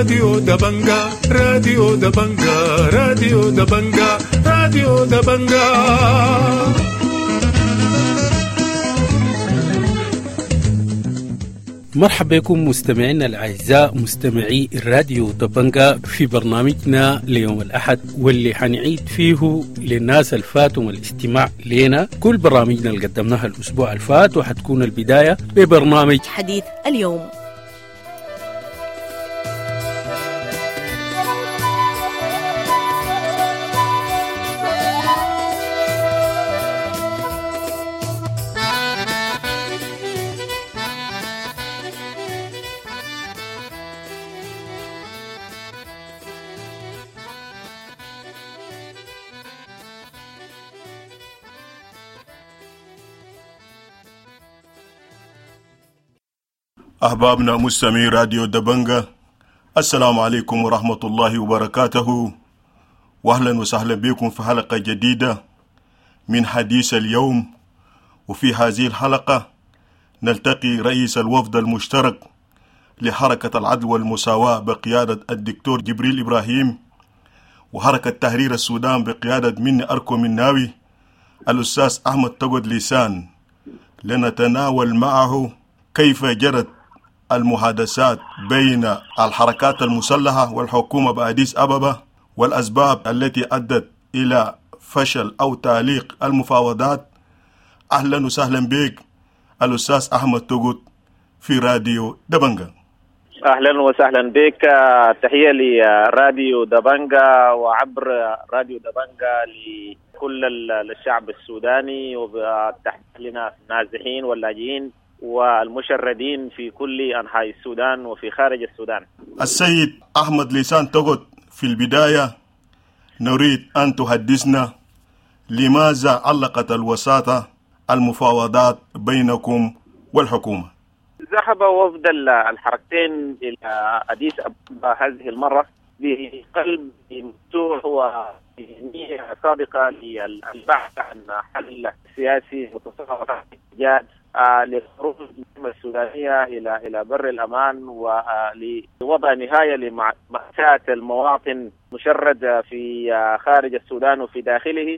راديو دبنجا راديو دبنجا راديو دبنجا راديو دبنجا. مرحبا بكم مستمعينا الأعزاء مستمعي الراديو دبنجا في برنامجنا ليوم الأحد، واللي حنعيد فيه للناس الفاتهم الاستماع لنا كل برامجنا اللي قدمناها الأسبوع الفات، وحتكون البداية ببرنامج حديث اليوم. أحبابنا مستمعي راديو دبنجا، السلام عليكم ورحمة الله وبركاته، وأهلا وسهلا بكم في حلقة جديدة من حديث اليوم. وفي هذه الحلقة نلتقي رئيس الوفد المشترك لحركة العدل والمساواة بقيادة الدكتور جبريل إبراهيم، وحركة تحرير السودان بقيادة مني أركو مناوي، الأستاذ أحمد تقود لسان، لنتناول معه كيف جرت المحادثات بين الحركات المسلحة والحكومة بأديس أبابا، والأسباب التي أدت إلى فشل أو تعليق المفاوضات. أهلا وسهلا بك الأستاذ أحمد تقود في راديو دبنجا. أهلا وسهلا بك، تحية لراديو دبنجا وعبر راديو دبنجا لكل الشعب السوداني، وتحية لنا النازحين واللاجئين والمشردين في كل أنحاء السودان وفي خارج السودان. السيد أحمد لسان تقود، في البداية نريد أن تحدثنا لماذا علقت الوساطة المفاوضات بينكم والحكومة؟ ذهب وفد الحركتين إلى أديس أبابا هذه المرة بقلب مفتوح ونية صادقة للبحث عن حل سياسي متصور جاد لخروج الحكومة السودانية إلى بر الأمان، ولوضع نهاية لمأساة المواطن مشرد في خارج السودان وفي داخله،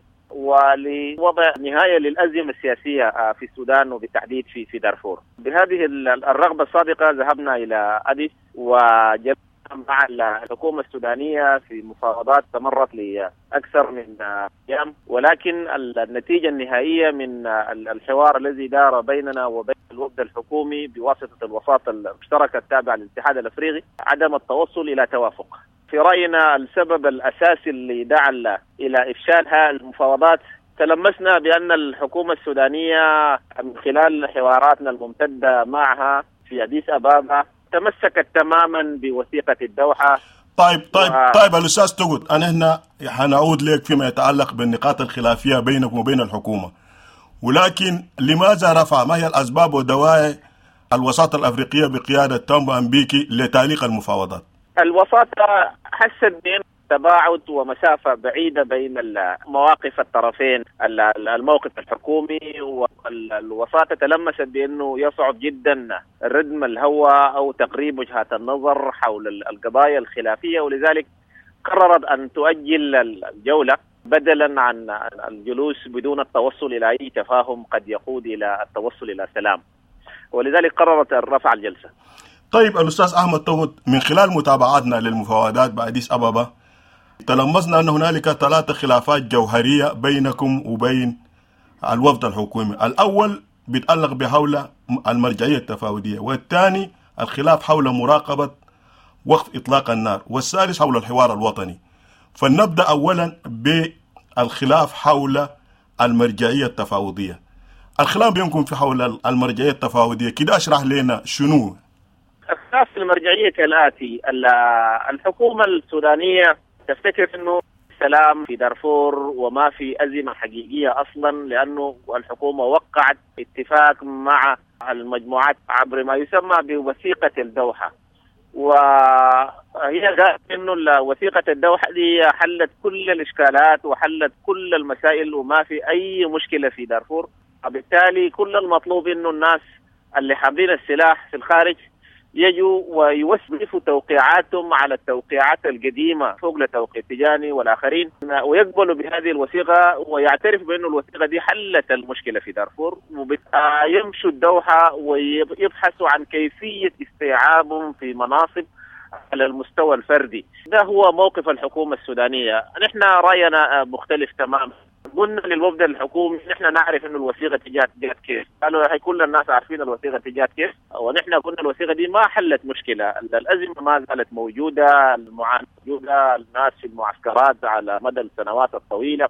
ولوضع نهاية للأزمة السياسية في السودان وبالتحديد في دارفور. بهذه الرغبة الصادقة ذهبنا إلى أديس وجلسنا مع الحكومة السودانية في مفاوضات استمرت لأكثر من أيام، ولكن النتيجة النهائية من الحوار الذي دار بيننا وبين الوفد الحكومي بواسطة الوساطة المشتركة التابعة للاتحاد الأفريقي عدم التوصل إلى توافق. في رأينا السبب الأساسي اللي دعا إلى إفشالها المفاوضات، تلمسنا بأن الحكومة السودانية من خلال حواراتنا الممتدة معها في أديس أبابا تمسكت تماما بوثيقة الدوحة. طيب الأستاذ تقود، أنا هنا حنعود لك فيما يتعلق بالنقاط الخلافية بينكم وبين الحكومة، ولكن لماذا ما هي الأسباب ودواعي الوساطة الأفريقية بقيادة تامبو أمبيكي لتعليق المفاوضات؟ الوساطة حست بأن تباعد ومسافة بعيدة بين مواقف الطرفين، الموقف الحكومي والوساطة تلمست بأنه يصعب جدا ردم الهوى أو تقريب وجهات النظر حول القضايا الخلافية، ولذلك قررت أن تؤجل الجولة بدلا عن الجلوس بدون التوصل إلى أي تفاهم قد يقود إلى التوصل إلى سلام، ولذلك قررت رفع الجلسة. طيب الأستاذ أحمد تقود، من خلال متابعتنا للمفاوضات بأديس أبابا تلمسنا أن هنالك 3 خلافات جوهرية بينكم وبين الوفد الحكومي. الأول بيتعلق بحول المرجعية التفاوضية، والثاني الخلاف حول مراقبة وقف إطلاق النار، والثالث حول الحوار الوطني. فلنبدأ أولا بالخلاف حول المرجعية التفاوضية. الخلاف بينكم في حول المرجعية التفاوضية، كده أشرح لنا شنو؟ الخلاف في المرجعية كالآتي: الحكومة السودانية تفتكر أنه سلام في دارفور وما في أزمة حقيقية أصلا، لأنه الحكومة وقعت اتفاق مع المجموعات عبر ما يسمى بوثيقة الدوحة، وهي قالت أنه وثيقة الدوحة دي حلت كل الإشكالات وحلت كل المسائل وما في أي مشكلة في دارفور. وبالتالي كل المطلوب أنه الناس اللي حاملين السلاح في الخارج يجوا ويوسفوا توقيعاتهم على التوقيعات القديمة فوق لتوقيع تجاني والآخرين، ويقبلوا بهذه الوثيقة ويعترف بأن الوثيقة دي حلت المشكلة في دارفور، ويمشوا الدوحة ويبحثوا عن كيفية استيعابهم في مناصب على المستوى الفردي. ده هو موقف الحكومة السودانية. نحن رأينا مختلف تماما. قلنا للوفد الحكومي نحن نعرف انه الوثيقه جات كيف، قالوا كل الناس عارفين الوثيقه جات كيف، ونحن قلنا الوثيقه دي ما حلت مشكله، الازمه ما زالت موجوده، المعاناه موجوده، الناس في المعسكرات على مدى السنوات الطويله،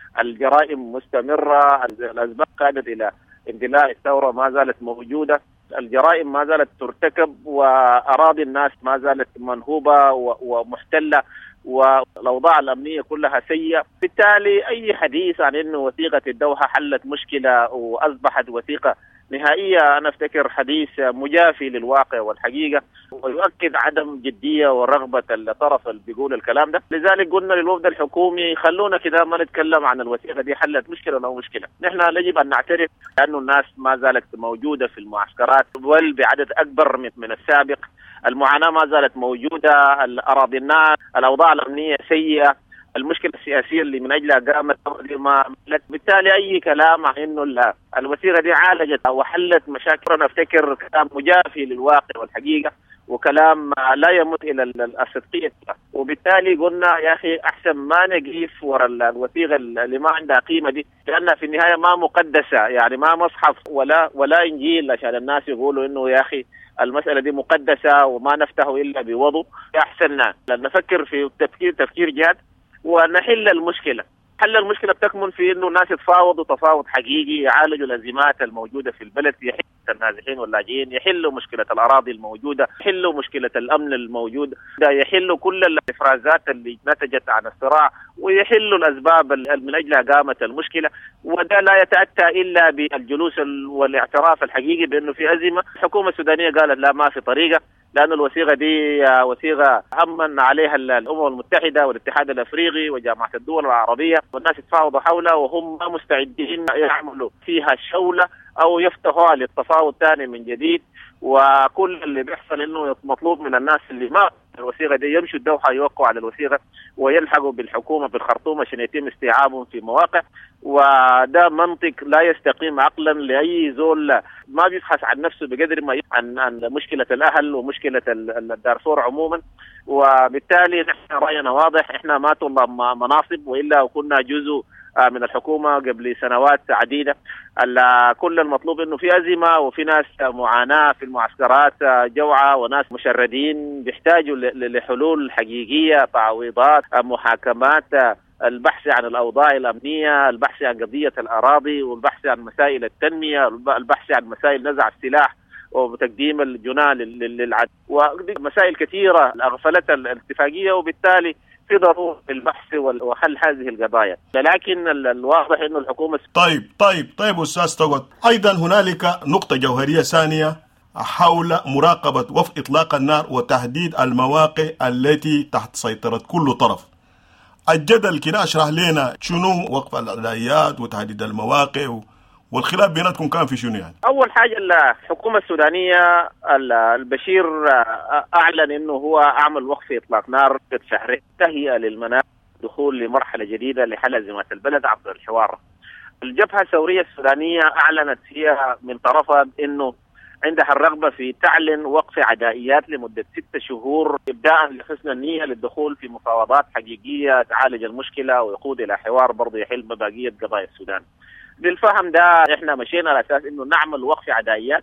الجرائم مستمره، الاسباب قادت الى اندلاع الثوره ما زالت موجوده، الجرائم ما زالت ترتكب، واراضي الناس ما زالت منهوبه ومحتله، والأوضاع الأمنية كلها سيئة. بالتالي أي حديث عن أنه وثيقة الدوحة حلت مشكلة وأصبحت وثيقة نهائية أنا أفتكر حديث مجافي للواقع والحقيقة، ويؤكد عدم جدية ورغبة الطرف اللي بيقول الكلام ده. لذلك قلنا للوفد الحكومي خلونا كده ما نتكلم عن الوثيقة دي حلت مشكلة أو مشكلة، نحن يجب أن نعترف أنه الناس ما زالت موجودة في المعسكرات بل بعدد أكبر من السابق، المعاناة ما زالت موجودة، الأراضي الناس، الأوضاع الأمنية سيئة، المشكلة السياسية اللي من أجلها قامت ما. بالتالي أي كلام عن إنه الوثيقة دي عالجت أو حلت مشاكل أنا أفتكر كلام مجافي للواقع والحقيقة، وكلام لا يمت إلى الصدقية. وبالتالي قلنا يا أخي أحسن ما نقيف وراء الوثيقة اللي ما عندها قيمة دي، لأنها في النهاية ما مقدسة، يعني ما مصحف ولا إنجيل عشان الناس يقولوا إنه يا أخي المسألة دي مقدسة وما نفته إلا بوضوء. أحسن نفكر في تفكير جاد ونحل المشكلة. حل المشكلة بتكمن في إنه الناس يتفاوضوا تفاوض حقيقي، يعالجوا الأزمات الموجودة في البلد، يحلوا النازحين واللاجئين، يحلوا مشكلة الأراضي الموجودة، يحلوا مشكلة الأمن الموجود، يحلوا كل الإفرازات اللي نتجت عن الصراع، ويحلوا الأسباب من أجلها قامت المشكلة. وده لا يتأتى إلا بالجلوس والاعتراف الحقيقي بأنه في أزمة. الحكومة السودانية قالت لا ما في طريقة، لأن الوثيقة دي وثيقة أمن عليها الأمم المتحدة والاتحاد الأفريقي وجامعة الدول العربية، والناس يتفاوضوا حولها وهم ما مستعدين يعملوا فيها الشولة أو يفتحوا للتفاوض ثاني من جديد. وكل اللي بيحصل إنه مطلوب من الناس اللي ما الوثيقة دي يمشوا الدوحة يوقعوا على الوثيقة ويلحقوا بالحكومة بالخرطوم عشان يتم استيعابهم في مواقع. وده منطق لا يستقيم عقلا لأي زول ما بيبحث عن نفسه بقدر ما عن مشكلة الأهل ومشكلة الدارفور عموما. وبالتالي نحن رأينا واضح، احنا ما طلاب مناصب وإلا كنا جزء من الحكومة قبل سنوات عديدة. كل المطلوب انه في أزمة وفي ناس معاناة في المعسكرات جوعة وناس مشردين بيحتاجوا لحلول حقيقية، تعويضات، محاكمات، البحث عن الأوضاع الأمنية، البحث عن قضية الأراضي، والبحث عن مسائل التنمية، البحث عن مسائل نزع السلاح وتقديم الجناه للعدل، ومسائل كثيرة أغفلتها الاتفاقية. وبالتالي في ضرورة البحث وحل هذه القضايا، لكن الواضح إنه الحكومة طيب أستاذ توت، أيضا هنالك نقطة جوهرية ثانية حول مراقبة وفق إطلاق النار وتحديد المواقع التي تحت سيطرة كل طرف. الجدل كده اشرح لنا شنو وقف العدائيات وتحديد المواقع والخلاف بيناتكم كان في شنو يعني؟ أول حاجة الحكومة السودانية البشير أعلن إنه هو أعمل وقف إطلاق نار شهرين تهيئة للمناخ دخول لمرحلة جديدة لحل أزمات البلد عبر الحوار. الجبهة الثورية السودانية أعلنت فيها من طرفها إنه عندها الرغبة في تعلن وقف عدائيات لمدة 6 شهور إبداء لحسن النية للدخول في مفاوضات حقيقية تعالج المشكلة ويقود إلى حوار برضه يحل بباقية قضايا السودان. بالفهم ده احنا مشينا على اساس انه نعمل وقف عدائيات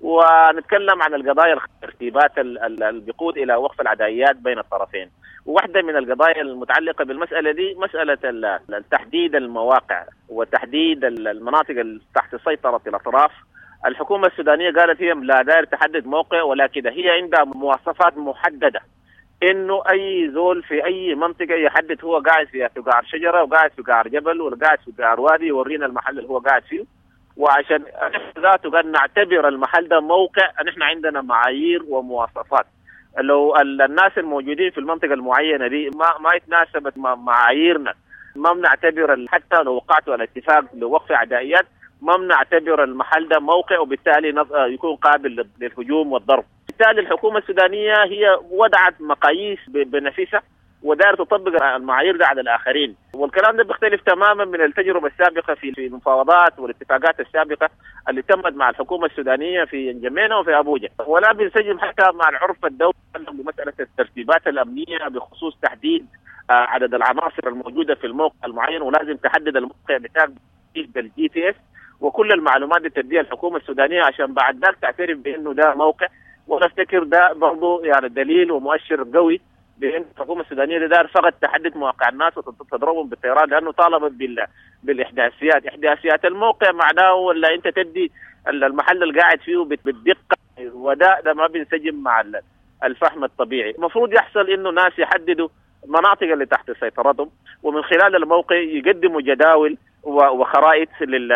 ونتكلم عن القضايا الترتيبات اللي بيقود الى وقف العدائيات بين الطرفين. وواحدة من القضايا المتعلقة بالمسألة دي مسألة تحديد المواقع وتحديد المناطق تحت سيطرة الأطراف. الحكومة السودانية قالت هي لا داير تحدد موقع، ولكن هي عندها مواصفات محددة انه اي زول في اي منطقه يحدد هو قاعد في قعر شجره وقاعد في قعر جبل ولا قاعد في قعر وادي يورينا المحل اللي هو قاعد فيه، وعشان ذاته قد نعتبر المحل ده موقع. نحن عندنا معايير ومواصفات، لو الناس الموجودين في المنطقه المعينه دي ما يتناسبت مع معاييرنا ما بنعتبر، حتى لو وقعتوا على اتفاق لوقف عدائيات ما بنعتبر المحل ده موقع، وبالتالي يكون قابل للهجوم والضرب. بالتالي الحكومة السودانية هي وضعت مقاييس بنفسها ودار تطبق المعايير ده على الآخرين، والكلام ده بيختلف تماما من التجربة السابقة في المفاوضات والاتفاقات السابقة اللي تمت مع الحكومة السودانية في نجمينا وفي أبوجا، ولا بينسجم حتى مع العرف الدولي بمسألة الترتيبات الأمنية بخصوص تحديد عدد العناصر الموجودة في الموقع المعين، ولازم تحدد الموقع بتاعك بالجي تي اس وكل المعلومات اللي تديها الحكومة السودانية عشان بعد ذلك تعترف بأنه ده موقع. ونفتكر ده برضه يعني دليل ومؤشر قوي بأن الحكومة السودانية دار فقط تحدد مواقع الناس وتضربهم بالطيران، لأنه طالبت بالإحداثيات. إحداثيات الموقع معناه ولا أنت تدي المحل اللي قاعد فيه بالدقة، وده ما بينسجم مع الفهم الطبيعي. المفروض يحصل إنه ناس يحددوا مناطق اللي تحت سيطرتهم، ومن خلال الموقع يقدموا جداول وخرائط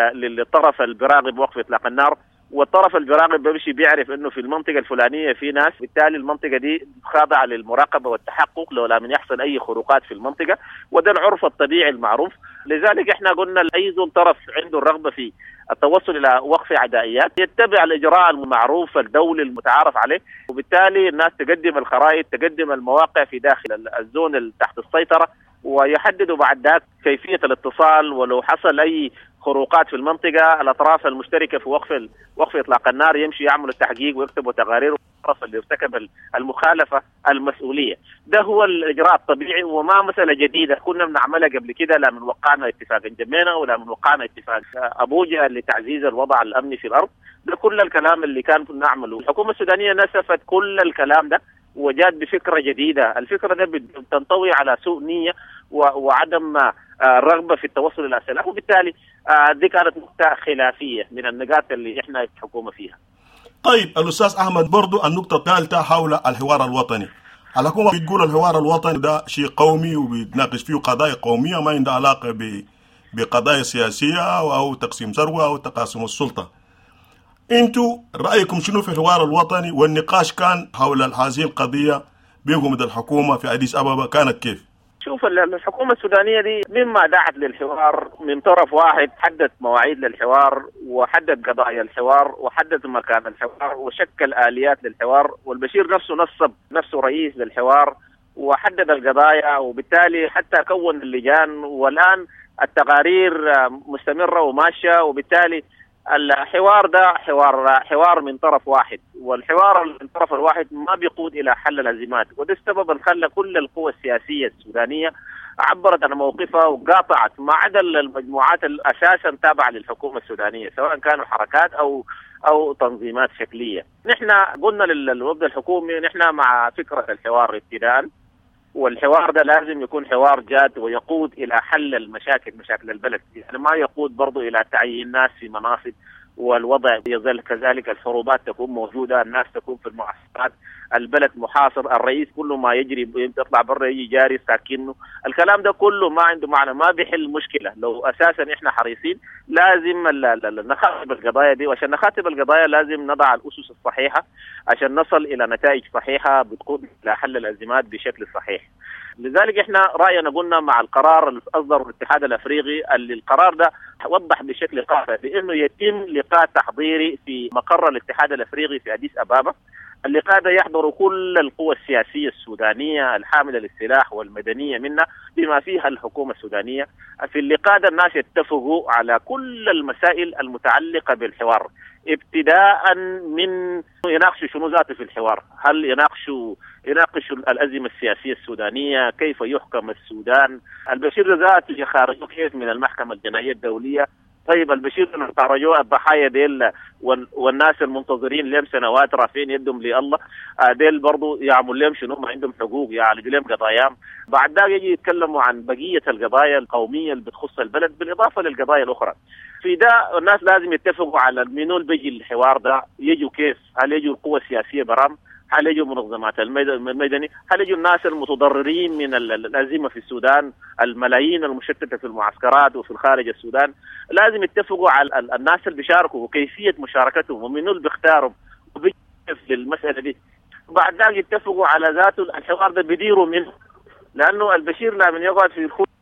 للطرف البراغب بوقف إطلاق النار، والطرف البراغب بيمشي بيعرف انه في المنطقه الفلانيه في ناس، بالتالي المنطقه دي خاضعه للمراقبه والتحقق لو لم يحصل اي خروقات في المنطقه، وده العرف الطبيعي المعروف. لذلك احنا قلنا اي ذو طرف عنده الرغبه في التوصل الى وقف عدائيات يتبع الاجراء المعروف الدولي المتعارف عليه، وبالتالي الناس تقدم الخرائط، تقدم المواقع في داخل الزون تحت السيطره، ويحددوا بعد ذلك كيفيه الاتصال، ولو حصل اي خروقات في المنطقة الأطراف المشتركة في وقف إطلاق النار يمشي يعملوا التحقيق ويكتبوا تقارير الطرف اللي ارتكب المخالفة المسؤولية. ده هو الإجراء الطبيعي وما مسألة جديدة كنا بنعملها قبل كده، لا من وقعنا اتفاق نجمينا ولا من وقعنا اتفاق أبوجا لتعزيز الوضع الأمني في الأرض. ده كل الكلام اللي كان نعمله. الحكومة السودانية نسفت كل الكلام ده وجات بفكرة جديدة. الفكرة ده بتنطوي على سوء نية وعدم الرغبة في التوصل إلى سلام، وبالتالي دي كانت نقطة خلافية من النقاط اللي احنا الحكومة فيها. طيب الأستاذ أحمد، برضو النقطة الثالثة حول الحوار الوطني. الحكومة بتقول الحوار الوطني ده شيء قومي وبيتناقش فيه قضايا قومية ما عندها علاقة بقضايا سياسية أو تقسيم ثروة أو تقاسم السلطة. انتوا رأيكم شنو في الحوار الوطني؟ والنقاش كان حول هذه القضية بينكم الحكومة في أديس أبابا كانت كيف؟ شوف الحكومة السودانية دي مما دعت للحوار من طرف واحد، حدد مواعيد للحوار وحدد قضايا الحوار وحدد مكان الحوار وشكل آليات للحوار، والبشير نفسه نصب نفسه رئيس للحوار وحدد القضايا، وبالتالي حتى كون اللجان، والآن التقارير مستمرة وماشية، وبالتالي الحوار ده حوار من طرف واحد، والحوار من الطرف الواحد ما بيقود إلى حل الأزمات، وده السبب اللي خلى كل القوى السياسية السودانية عبرت عن موقفها وقاطعت ما عدا المجموعات أساسا تابعة للحكومة السودانية سواء كانوا حركات أو تنظيمات شكلية. نحن قلنا للوفد الحكومي نحن مع فكرة الحوار ابتداء، والحوار ده لازم يكون حوار جاد ويقود إلى حل مشاكل البلد، يعني ما يقود برضو إلى تعيين ناس في مناصب والوضع يظل كذلك، الحروبات تكون موجودة، الناس تكون في المعسكرات، البلد محاصر، الرئيس كله ما يجري يطلع برا يجي جاري ساكنه، الكلام ده كله ما عنده معنى، ما بيحل المشكلة. لو أساسا إحنا حريصين لازم نخاطب القضايا دي، وعشان نخاطب القضايا لازم نضع الأسس الصحيحة عشان نصل إلى نتائج صحيحة بتقود إلى حل الأزمات بشكل صحيح. لذلك احنا رأينا قلنا مع القرار اللي أصدره الاتحاد الأفريقي، اللي القرار ده وضح بشكل قاطع بأنه يتم لقاء تحضيري في مقر الاتحاد الأفريقي في أديس أبابا. اللقاء ده يحضر كل القوى السياسية السودانية الحاملة للسلاح والمدنية منها بما فيها الحكومة السودانية. في اللقاء ده الناس يتفقوا على كل المسائل المتعلقة بالحوار، ابتداء من يناقشوا شنو ذاته في الحوار، هل يناقشوا الأزمة السياسية السودانية، كيف يحكم السودان، البشير ذاته يخرجوا كيف من المحكمة الجنائية الدولية. طيب البشير اللي خرجوا الضحايا ديل والناس المنتظرين لهم سنوات رافعين يدهم لله ديل برضو يعمل لهم شنو، ما عندهم حقوق يعالجوا لهم قضاياهم. بعد ذلك يجي يتكلموا عن بقية القضايا القومية اللي بتخص البلد بالإضافة للقضايا الأخرى. في ده الناس لازم يتفقوا على منو اللي بيجي الحوار ده، يجوا كيف، هل يجوا القوى السياسية برام، هل يجوا منظمات المدني، هل يجوا الناس المتضررين من الأزمة في السودان، الملايين المشتتة في المعسكرات وفي الخارج السودان. لازم يتفقوا على الناس اللي بيشاركوا وكيفية مشاركتهم ومنو اللي بيختاروا وبيجوا للمسألة دي. بعد ذلك يتفقوا على ذاته الحوار ده بيديروا منه، لأنه البشير لما يقعد في الخوف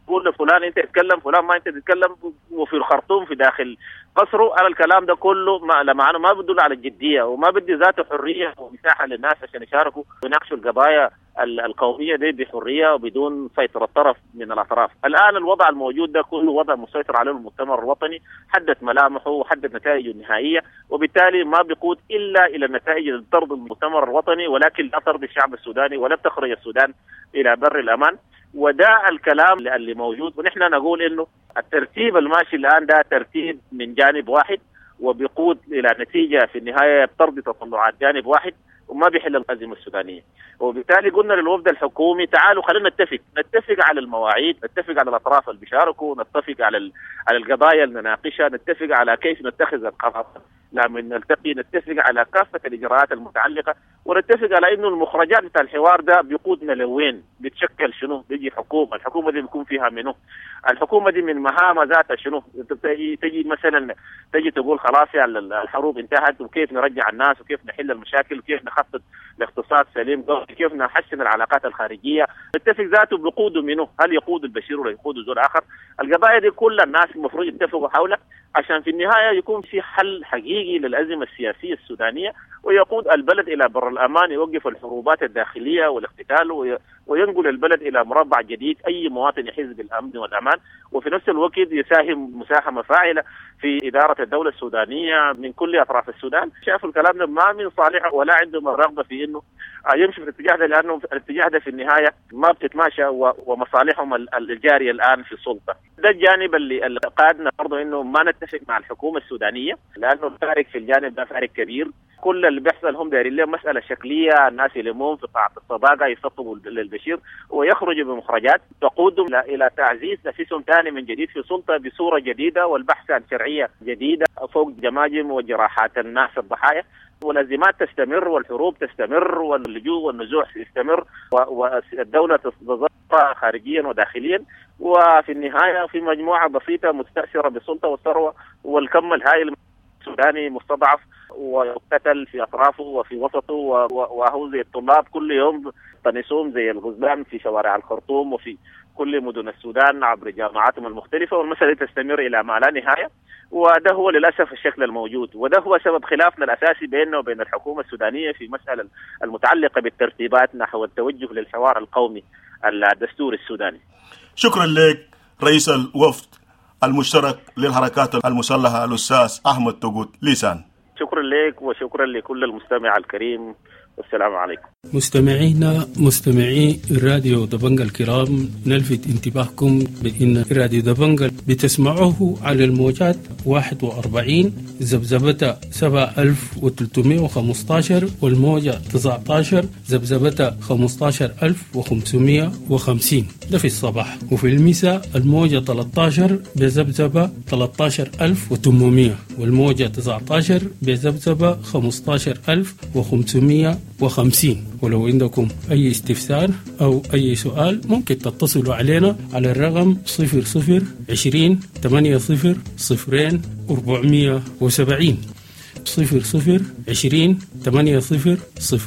تقول لفلان انت تتكلم، فلان ما انت تتكلم، وفي الخرطوم في داخل قصره. على الكلام ده كله لمعنى ما بدل على الجديه وما بدي ذاته حريه ومساحه للناس عشان يشاركوا ويناقشوا القضايا القوميه دي بحريه وبدون سيطره طرف من الاطراف. الان الوضع الموجود ده كله وضع مسيطر عليه المؤتمر الوطني، حدد ملامحه وحدد نتائجه النهائيه، وبالتالي ما بيقود الا الى النتائج اللي ترضي المؤتمر الوطني ولكن لا ترضي الشعب السوداني ولا تخرج السودان الى بر الامان. وده الكلام اللي موجود، ونحن نقول انه الترتيب الماشي الان ده ترتيب من جانب واحد وبيقود الى نتيجه في النهايه بترضي تطلعات جانب واحد وما بيحل الازمه السودانيه. وبالتالي قلنا للوفد الحكومي تعالوا خلينا نتفق على المواعيد، نتفق على الاطراف اللي بيشاركوا، نتفق على القضايا اللي نناقشها، نتفق على كيف نتخذ القرارات لما نلتقي، نتفق على كافه الاجراءات المتعلقه، ونتفق على انه المخرجات بتاع الحوار ده بيقودنا لوين، بيتشكل شنو، بيجي حكومه، الحكومه دي بيكون فيها منو، الحكومه دي من مهامها ذاتها شنو، تجي مثلا تجي تقول خلاص يا الحروب انتهت وكيف نرجع الناس وكيف نحل المشاكل وكيف نخطط لاقتصاد سليم كيف نحسن العلاقات الخارجيه، نتفق ذاته بيقوده منو، هل يقود البشير ولا يقود زول اخر. القضايا دي كل الناس المفروض يتفقوا حولها عشان في النهايه يكون في حل حقيقي للازمه السياسيه السودانيه ويقود البلد الى بر الامان، يوقف الحروبات الداخليه والاقتتال وينقل البلد الى مربع جديد اي مواطن يحس بالامن والامان، وفي نفس الوقت يساهم مساهمه فاعله في اداره الدوله السودانيه من كل اطراف السودان. شافوا الكلام ده ما من صالحه ولا عندهم الرغبه في انه يمشي في الاتجاه ده، لانه الاتجاه ده في النهايه ما بتتماشى ومصالحهم الجاريه الان في السلطه. ده الجانب اللي قادنا برضه انه ما نتفق مع الحكومه السودانيه، لانه الفارق في الجانب ده فارق كبير. كل اللي بيحصل هم دايرين لهم مساله شكليه، الناس يلمون في قاعه الصداقه يسطبوا للبشير ويخرجوا بمخرجات تقودهم الى تعزيز نفسهم ثاني من جديد في سلطه بصوره جديده والبحث عن شرعيه جديده فوق جماجم وجراحات الناس الضحايا. والازمات تستمر والحروب تستمر واللجوء والنزوح يستمر والدوله تتضرر خارجيا وداخليا، وفي النهايه في مجموعه بسيطه مستأثره بالسلطه والثروه والكم الهائل السوداني مستضعف ويقتل في اطرافه وفي وسطه، وهو زي الطلاب كل يوم تنسون زي الغزلان في شوارع الخرطوم وفي كل مدن السودان عبر جامعاتهم المختلفه، والمساله تستمر الى ما لا نهايه. وده هو للاسف الشكل الموجود، وده هو سبب خلافنا الاساسي بيننا وبين الحكومه السودانيه في مساله المتعلقه بالترتيبات نحو التوجه للحوار القومي الدستوري السوداني. شكرا لك رئيس الوفد المشترك للحركات المسلحه الاستاذ احمد توغوت ليسان. شكرا لك وشكرا لكل المستمع الكريم، والسلام عليكم. مستمعي راديو دبنجا الكرام، نلفت انتباهكم بأن راديو دبنجا بتسمعوه على الموجات 41 زبزبة 7315 والموجة 19 زبزبة 15550 ده في الصباح، وفي المساء الموجة 13 بزبزبة 13800 والموجة 19 بزبزبة 15550. ولو عندكم أي استفسار أو أي سؤال ممكن تتصلوا علينا على الرقم 0020 80 0 470 0020 80 0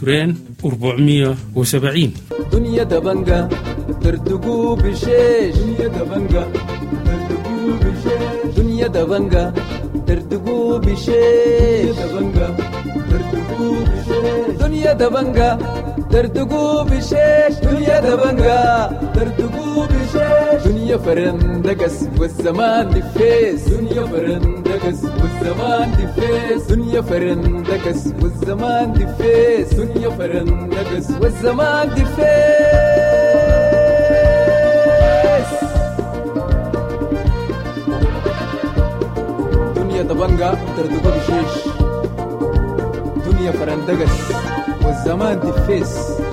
470. دنيا دبنجا ترتقو بشيش، دنيا دبنجا ترتقو بشيش، دنيا دبنجا ترتقو بشيش، دنيا دبنجا ترتقو بشيش، دنيا دبنجا ترتقو بشيش، دنيا فرندقس والزمان دفيس، دنيا فرندقس والزمان دفيس، دنيا فرندقس والزمان دفيس، دنيا فرندقس والزمان دفيس. دنيا دبنجا ترتقو بشيش، دنيا فرندقس والزمان دفيس.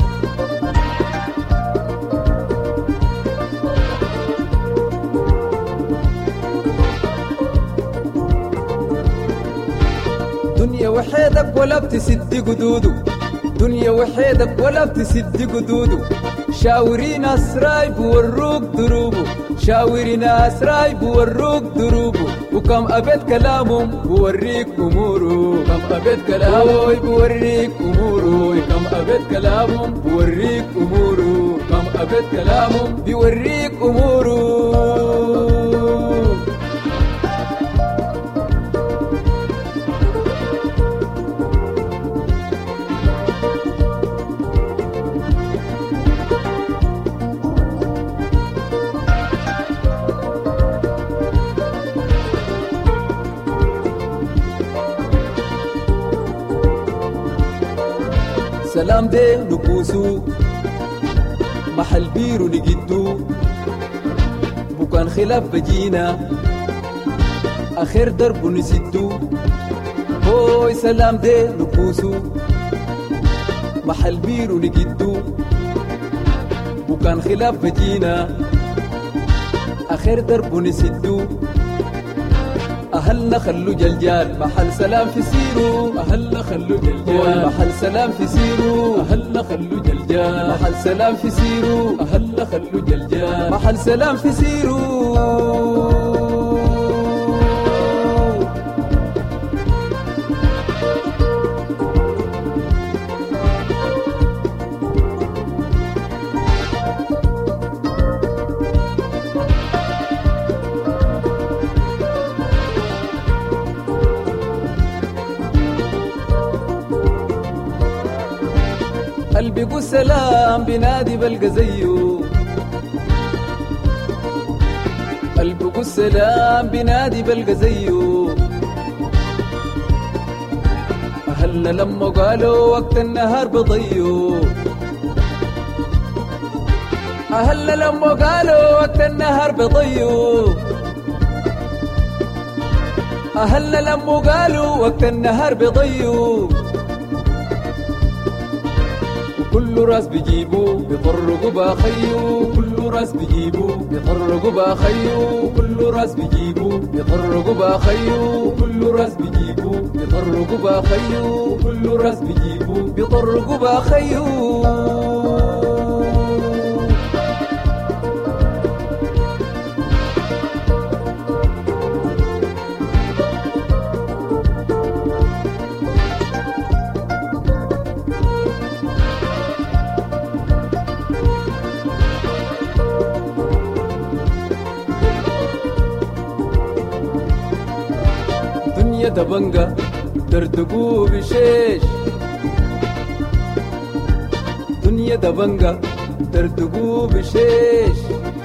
دنيا وحيدك ولا بتسد قدودو، دنيا وحيدك ولا بتسد قدودو، شاورين أسراي بوروك دروبو، شاورين أسراي بوروك دروبو، وكم أبد كلامهم بوريك أمورو، كم أبد كلامهم بوريك أمورو، كم أبد كلامهم بوريك أمورو، كم أبد كلامهم بوريك أمورو. سلام ده نبوسو محل بيرو نجدو بكان خلاف بجينا آخر درب نسدو هوي سلام ده نبوسو محل بيرو نجدو بكان خلاف بجينا آخر درب نسدو أهلنا خلو جلجال محل سلام في سيرو أهلنا خلو جلجال محل سلام في سيرو أهلنا خلو جلجال محل سلام في سيرو أهلنا خلو جلجال محل سلام في سيرو قلبي قو السلام بنادي بلقى زيه قلبي قو السلام بنادي بلقى زيه أهلنا لما قالوا وقت النهار بضيو أهلنا لما قالوا وقت النهار بضيو أهلنا لما قالوا وقت النهار بضيو كل راس بيجيبو بيطرقوا باخيو كل راس بيجيبو بيطرقوا باخيو كل راس بيجيبو بيطرقوا باخيو كل راس بيجيبو بيطرقوا باخيو كل راس بيجيبو بيطرقوا باخيو دبنجا دردقو بشيش دنيا دبنجا دردقو بشيش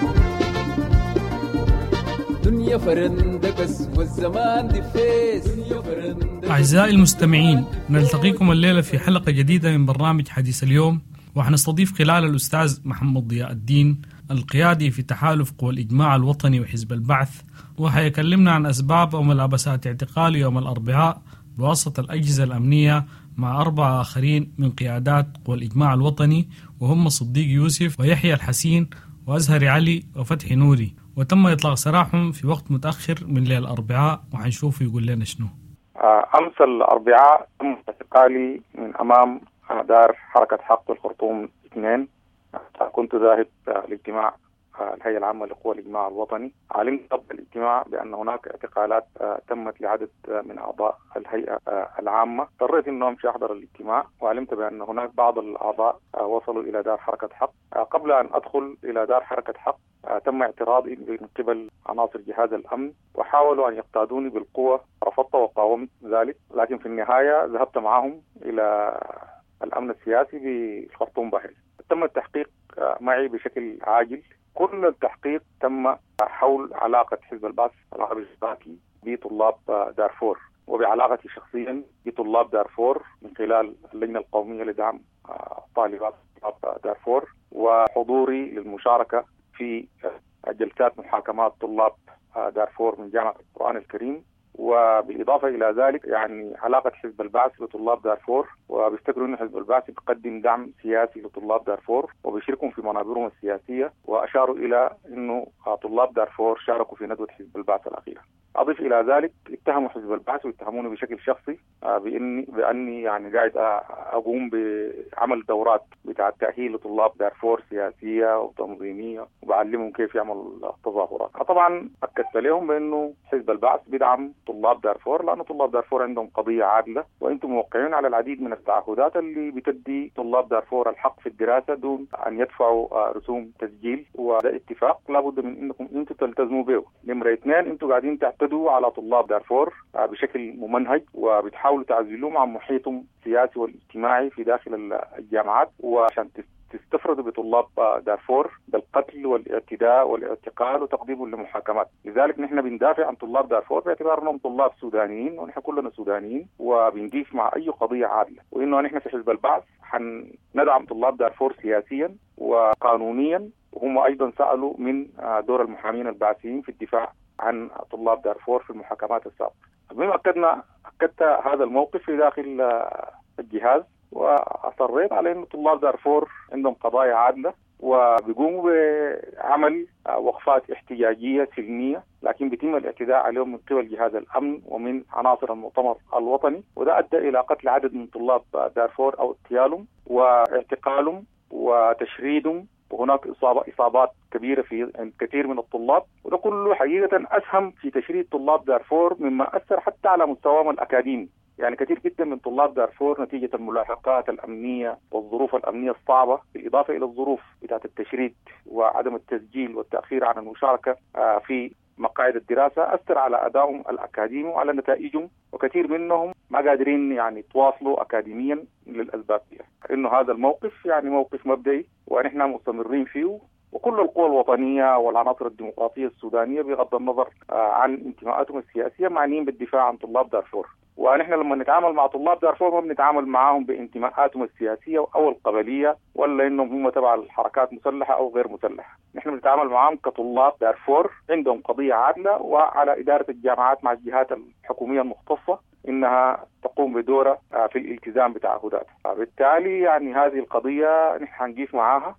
دنيا فرندقس والزمان دفيس دنيا فرندقس. أعزائي المستمعين، نلتقيكم الليلة في حلقة جديدة من برنامج حديث اليوم، وحنستضيف خلال الأستاذ محمد ضياء الدين القيادي في تحالف قوى الإجماع الوطني وحزب البعث، وحيكلمنا عن أسباب وملابسات اعتقال يوم الأربعاء بواسطة الأجهزة الأمنية مع 4 آخرين من قيادات قوى الإجماع الوطني، وهم صديق يوسف ويحيى الحسين وأزهر علي وفتحي نوري، وتم إطلاق سراحهم في وقت متأخر من ليلة الأربعاء، وحنشوف يقول لنا شنو. أمس الأربعاء تم اعتقالي من أمام دار حركة حق بالخرطوم 2. كنت ذاهب لاجتماع الهيئة العامة لقوى الإجماع الوطني. علمت قبل الاجتماع بأن هناك اعتقالات تمت لعدد من أعضاء الهيئة العامة. اضطريت أن أمشي أحضر الاجتماع، وعلمت بأن هناك بعض الأعضاء وصلوا إلى دار حركة حق. قبل أن أدخل إلى دار حركة حق تم اعتراضي من قبل عناصر جهاز الأمن، وحاولوا أن يقتادوني بالقوة. رفضت وقاومت ذلك، لكن في النهاية ذهبت معهم إلى الأمن السياسي بالخرطوم باهل. تم التحقيق معي بشكل عاجل. كل التحقيق تم حول علاقة حزب البعث العربي الاشتراكي بطلاب دارفور، وبعلاقتي شخصيا بطلاب دارفور من خلال اللجنة القومية لدعم طالبات دارفور، وحضوري للمشاركة في جلسات محاكمات طلاب دارفور من جامعة القرآن الكريم. وبالإضافة إلى ذلك يعني علاقة حزب البعث بطلاب دارفور، وبيفتكروا أن حزب البعث يقدم دعم سياسي لطلاب دارفور وبيشاركهم في منابرهم السياسية، وأشاروا إلى أنه طلاب دارفور شاركوا في ندوة حزب البعث الأخيرة. أضيف إلى ذلك اتهموا حزب البعث واتهموني بشكل شخصي بأني يعني قاعد أقوم بعمل دورات بتاع تأهيل لطلاب دارفور سياسية وتنظيمية، وبعلمهم كيف يعملوا تظاهرات. طبعا أكدت لهم بأنه حزب البعث بدعم طلاب دارفور، لأن طلاب دارفور عندهم قضية عادلة، وأنتم موقعين على العديد من التعهدات اللي بتدي طلاب دارفور الحق في الدراسة دون أن يدفعوا رسوم تسجيل، وهذا اتفاق لابد من أنكم أنتم تلتزموا به. نمرة 2، أنتم قاعدين تعتدوا على طلاب دارفور بشكل ممنهج، وبتحاولوا تعزلوهم عن محيطهم السياسي والاجتماعي في داخل الجامعات، وعشان تستفردوا بطلاب دارفور بالقتل والاعتداء والاعتقال وتقديمهم لمحاكمات. لذلك نحن بندافع عن طلاب دارفور باعتبار انهم طلاب سودانيين، ونحن كلنا سودانيين، وبنديف مع اي قضيه عادله. وانه نحن في حزب البعث حندعم طلاب دارفور سياسيا وقانونيا، وهم أيضا سألوا من دور المحامين البعثيين في الدفاع عن طلاب دارفور في المحاكمات السابقة. المهم أكدت هذا الموقف في داخل الجهاز، وأصريت على أن طلاب دارفور عندهم قضايا عادلة وبيقوموا بعمل وقفات احتجاجية سلمية، لكن بيتم الاعتداء عليهم من قبل جهاز الأمن ومن عناصر المؤتمر الوطني، وده أدى إلى قتل عدد من طلاب دارفور أو اغتيالهم واعتقالهم وتشريدهم، وهناك إصابات كبيرة في كثير من الطلاب، وده كله حقيقة أسهم في تشريد طلاب دارفور مما أثر حتى على مستواهم الأكاديمي. يعني كثير جدا من طلاب دارفور نتيجة الملاحقات الأمنية والظروف الأمنية الصعبة، بالإضافة إلى الظروف بتاعة التشريد وعدم التسجيل والتأخير عن المشاركة في مقاعد الدراسة، أثر على أدائهم الأكاديمي وعلى نتائجهم، وكثير منهم ما قادرين يعني يتواصلوا أكاديميا للأسباب دي. إنه هذا الموقف يعني موقف مبدئي ونحن مستمرين فيه، وكل القوى الوطنية والعناصر الديمقراطية السودانية بغض النظر عن انتماءاتهم السياسية معنيين بالدفاع عن طلاب دارفور. ونحن لما نتعامل مع طلاب دارفور ما بنتعامل معهم بانتماءاتهم السياسية أو القبلية ولا إنهم هم تبع الحركات مسلحة أو غير مسلحة. نحن بنتعامل معهم كطلاب دارفور عندهم قضية عادلة، وعلى إدارة الجامعات مع الجهات الحكومية المختصة إنها تقوم بدورها في الالتزام بتعهداتها. بالتالي يعني هذه القضية نحن حنقيف معاها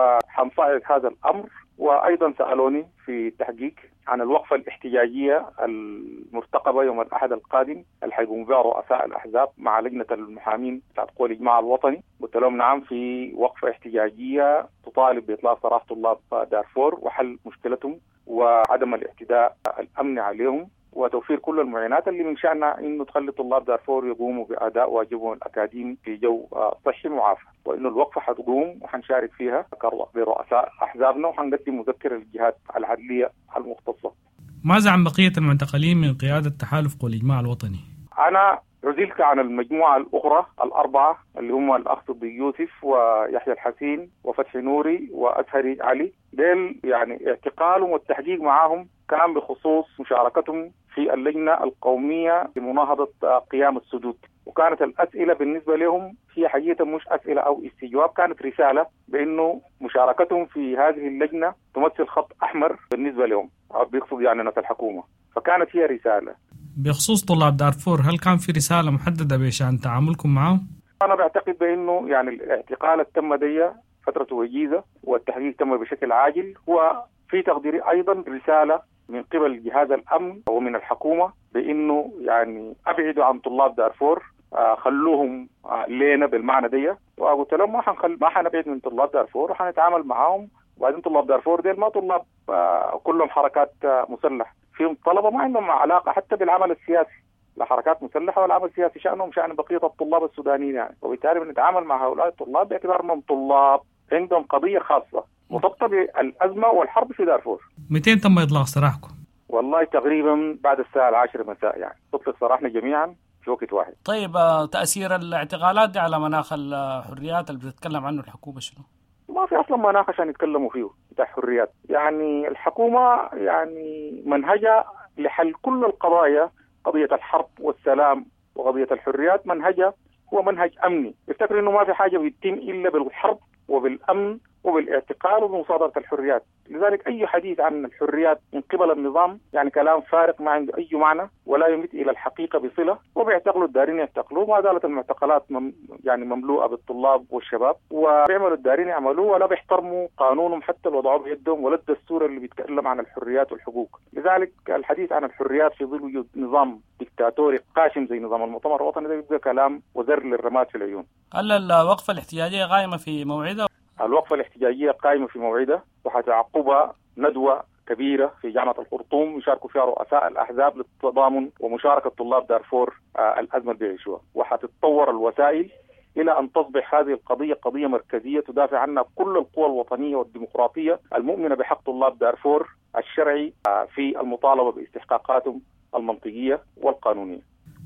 وحنصعد هذا الأمر. وأيضا سألوني في التحقيق عن الوقفة الاحتجاجية المرتقبة يوم الأحد القادم اللي حيقوم بها رؤساء الأحزاب مع لجنة المحامين بتاعت قوى الإجماع الوطني. قلت لهم نعم، في وقفة احتجاجية تطالب بإطلاق سراح طلاب دارفور وحل مشكلتهم وعدم الاعتداء الأمني عليهم وتوفير كل المعينات اللي من شأنها إنه تخلي طلاب دارفور يقوموا بأداء واجبهم الأكاديمي في جو صحي معافى، وإنه الوقفة حتقوم وحنشارك فيها برؤساء أحزابنا وحنقدم مذكرة للجهات العدلية المختصة. ماذا عن بقية المعتقلين من قيادة تحالف قوى الإجماع الوطني؟ أنا عزلت عن المجموعة الأخرى الأربعة اللي هم الأخ صديق يوسف ويحيى الحسين وفتحي نوري وأزهري علي. ديل يعني اعتقالهم والتحقيق معهم كان بخصوص مشاركتهم في اللجنة القومية لمناهضة قيام السدود، وكانت الأسئلة بالنسبة لهم هي حقيقة مش أسئلة أو استجواب، كانت رسالة بأنه مشاركتهم في هذه اللجنة تمثل خط أحمر بالنسبة لهم، بيقصد يعني نفس الحكومة، فكانت هي رسالة. بخصوص طلاب دارفور، هل كان في رسالة محددة بشأن تعاملكم معهم؟ أنا بعتقد بأنه يعني الاعتقال تم دي فترة وجيزة والتحقيق تم بشكل عاجل، وفي تقديري أيضا رسالة من قبل جهاز الأمن ومن الحكومة بأنه يعني أبعدوا عن طلاب دارفور، خلوهم لينا بالمعنى دي. وقلت لهم ما حنبعد من طلاب دارفور وحنتعامل معهم. وبعدين طلاب دارفور ديل ما طلاب كلهم حركات مسلح، فيهم طلبة ما عندهم علاقة حتى بالعمل السياسي، لا حركات مسلحة ولا عمل سياسي، شأنهم شأن بقية الطلاب السودانيين يعني. وبالتالي بنتعامل مع هؤلاء الطلاب باعتبار انهم طلاب عندهم قضية خاصة مرتبطة بالأزمة والحرب في دارفور. 200 تم إطلاق سراحكم؟ والله تقريبا بعد الساعة 10 مساء يعني تطلق سراحنا جميعا في وقت واحد. طيب تأثير الاعتقالات دي على مناخ الحريات اللي بتتكلم عنه الحكومة شنو؟ ما في أصلا مناخ عشان يتكلموا فيه بتاع حريات. يعني الحكومة يعني منهجها لحل كل القضايا، قضية الحرب والسلام وقضية الحريات، منهجها هو منهج أمني. يفتكر إنه ما في حاجة بيتم إلا بالحرب وبالأمن وبالاعتقال وبمصادرة الحريات. لذلك أي حديث عن الحريات من قبل النظام يعني كلام فارغ ما عنده أي معنى ولا يمت إلى الحقيقة بصلة. وبيعتقلوا الدارين يعتقلوا، ما زالت المعتقلات يعني مملوءة بالطلاب والشباب، وبيعملوا الدارين يعملوا ولا بيحترموا قانونهم حتى لو وضعوه بيدهم ولا الدستور اللي بيتكلم عن الحريات والحقوق. لذلك الحديث عن الحريات في ظل وجود نظام ديكتاتوري قاشم زي نظام المؤتمر الوطني ده بيبقى كلام وزر للرماد في العيون. هل الوقفة الاحتجاجية قائمة في موعدها؟ الوقفة الاحتجاجية قائمة في موعدها، وحتعقبها ندوة كبيرة في جامعة الخرطوم يشاركوا فيها رؤساء الأحزاب للتضامن ومشاركة طلاب دارفور الأزمة اللي بيعيشوها. وحتتطور الوسائل إلى أن تصبح هذه القضية قضية مركزية تدافع عنها كل القوى الوطنية والديمقراطية المؤمنة بحق طلاب دارفور الشرعي في المطالبة باستحقاقاتهم المنطقية والقانونية.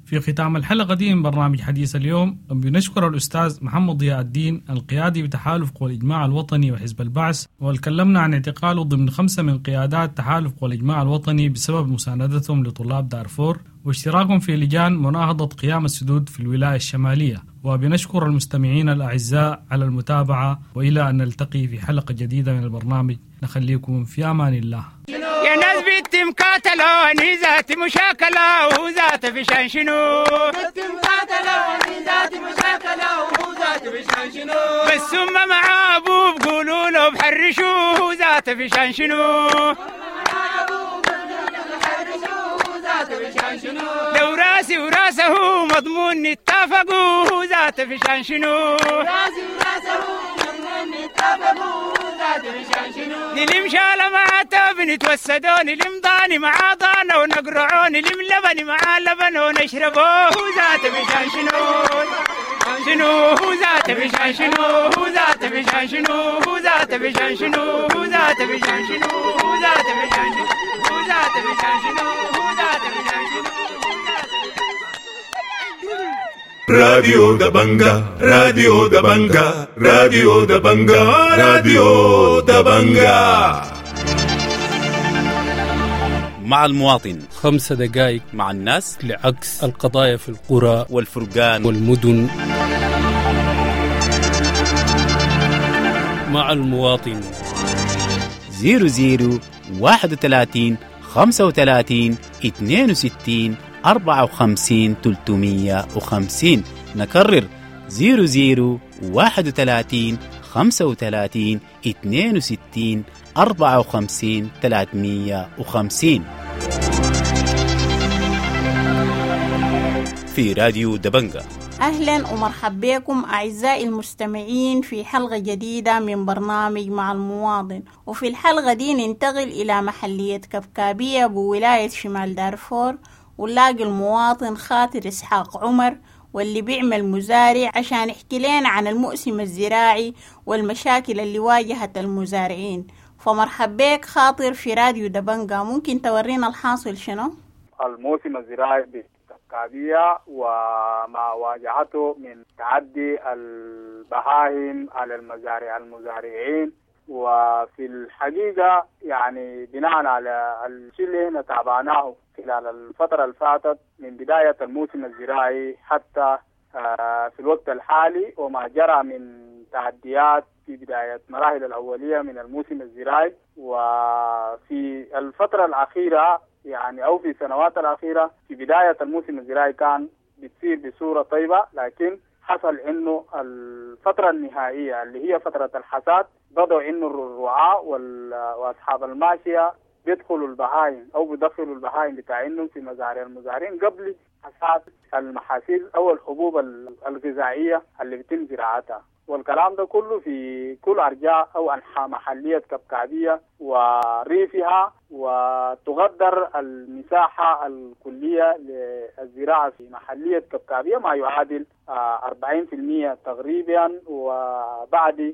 في ختام الحلقة دي من برنامج حديث اليوم بنشكر الأستاذ محمد ضياء الدين القيادي بتحالف قوى الإجماع الوطني وحزب البعث، وتكلمنا عن اعتقاله ضمن 5 من قيادات تحالف قوى الإجماع الوطني بسبب مساندتهم لطلاب دارفور واشتراكهم في لجان مناهضة قيام السدود في الولاية الشمالية. وبنشكر المستمعين الأعزاء على المتابعة، وإلى أن نلتقي في حلقة جديدة من البرنامج نخليكم في أمان الله. يا ناس بنتي مقاتلوني ذاتي مشاكلة وذات فيشان شنو، بنتي مقاتلوني ذاتي مشاكلة وذات فيشان شنو، بس هم مع أبوه بقولوا له بحرشوا ذات فيشان شنو، لو راسي وراسه مضمون اتفقوا ذات فيشان شنو، راسي وراسه مضمون اتفقوا ذات فيشان شنو، نلم شالة مع توب نتوسدوا نلم ضاني مع ضانة ونقرعوا نلم لبني مع لبن ونشربوه ذات فيشان شنو، شنو ذات فيشان شنو، ذات فيشان شنو، ذات فيشان شنو، ذات فيشان شنو، ذات فيشان شنو، ذات فيشان شنو، ذات فيشان شنو. راديو دبنجا راديو دبنجا راديو دبنجا راديو دبنجا مع المواطن 5 دقائق مع الناس لعكس القضايا في القرى والفرقان والمدن. مع المواطن 00 31 35 62 54 350. نكرر 00 31 35 62 54 350 في راديو دبنجا. أهلا ومرحبا بكم أعزائي المستمعين في حلقة جديدة من برنامج مع المواطن. وفي الحلقة دي ننتقل إلى محلية كبكابية بولاية شمال دارفور، ونلاقي المواطن خاطر إسحاق عمر واللي بيعمل مزارع عشان يحكي لنا عن الموسم الزراعي والمشاكل اللي واجهت المزارعين. فمرحبا بك خاطر في راديو دبنجا، ممكن تورينا الحاصل شنو؟ الموسم الزراعي بكبكابية وما واجهته من تعدي البهائم على المزارعين، وفي الحقيقة يعني بناء على الشيء اللي احنا تابعناه خلال الفترة اللي فاتت من بداية الموسم الزراعي حتى في الوقت الحالي، وما جرى من تعديات في بداية مراحل الأولية من الموسم الزراعي، وفي الفترة الأخيرة يعني أو في السنوات الأخيرة في بداية الموسم الزراعي كان بتصير بصورة طيبة، لكن حصل إنه الفترة النهائية اللي هي فترة الحصاد بدأوا إنه الرعاة وأصحاب الماشية بيدخلوا البهائم أو بيدخلوا البهائم بتاعينهم في مزارع المزارعين قبل حصاد المحاصيل أو الحبوب الغذائية اللي بيتم زراعتها. والكلام ده كله في كل أرجاء أو أنحاء محلية كبكابية وريفها، وتقدر المساحة الكلية للزراعة في محلية كبكابية ما يعادل 40% تقريبا. وبعد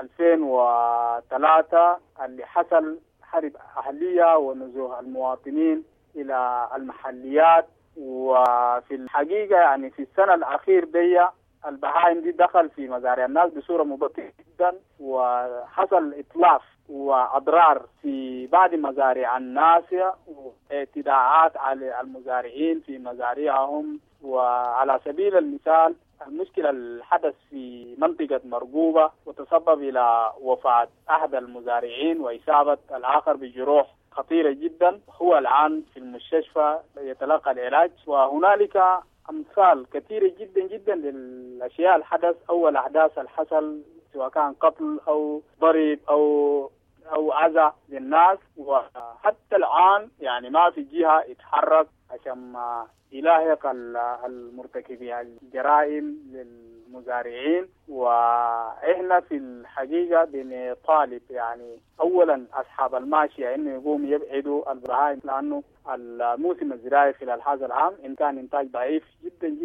2003 اللي حصل حرب أهلية ونزوح المواطنين إلى المحليات، وفي الحقيقة يعني في السنة الأخير دي البهائم دي دخل في مزارع الناس بصورة مبطئة جدا، وحصل إتلاف وأضرار في بعض مزارع الناس واعتداءات على المزارعين في مزارعهم. وعلى سبيل المثال المشكلة الحدث في منطقة مرقوبة وتسبب إلى وفاة أحد المزارعين وإصابة الآخر بجروح خطيرة جدا، هو الآن في المستشفى يتلقى العلاج. وهنالك أمثال كثيرة جدا جدا للأشياء الحدث أو الأحداث الحصل سواء كان قتل أو ضرب أو أذى للناس، وحتى الآن يعني ما في جهة يتحرك عشان يلاحق المرتكبين الجرائم للمزارعين. وإحنا في الحقيقة بنطالب يعني أولا أصحاب الماشية إنه يقوموا يبعدوا البهائم، لأنه الموسم الزراعي خلال هذا العام إن كان إنتاج ضعيف جدا جدا،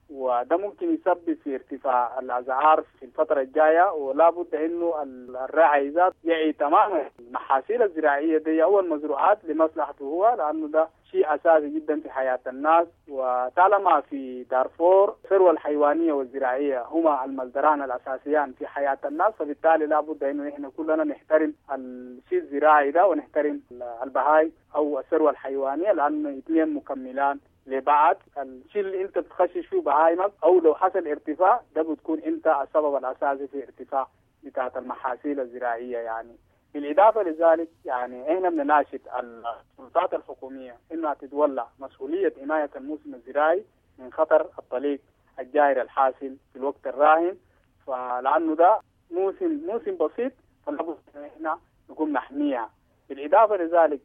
وده ممكن يسبب في ارتفاع الأسعار في الفترة الجاية. ولا بد إنه الراعي ذات يعي تماما المحاصيل الزراعية دي أو المزروعات لمصلحته هو، لأنه ده شيء أساسي جدا في حياة الناس. وطالما في دارفور الثروة الحيوانية والزراعية هما المصدران الأساسيان في حياة الناس، فبالتالي لا بد إنه إحنا كلنا نحترم الشيء الزراعي ده ونحترم البهاي أو الثروة الحيوانية، لأنه اثنين مكملان لبعض. الشيء اللي انت بتخشش فيه بهايمك او لو حصل ارتفاع ده بتكون انت السبب الاساسي في ارتفاع بتاعت المحاصيل الزراعيه. يعني بالاضافه لذلك يعني احنا بنناشد السلطات الحكوميه انها تتولى مسؤوليه حمايه الموسم الزراعي من خطر الطليق الجائر الحاصل في الوقت الراهن، فلانه ده موسم بسيط فلابد ان احنا نقوم نحميها. بالاضافه لذلك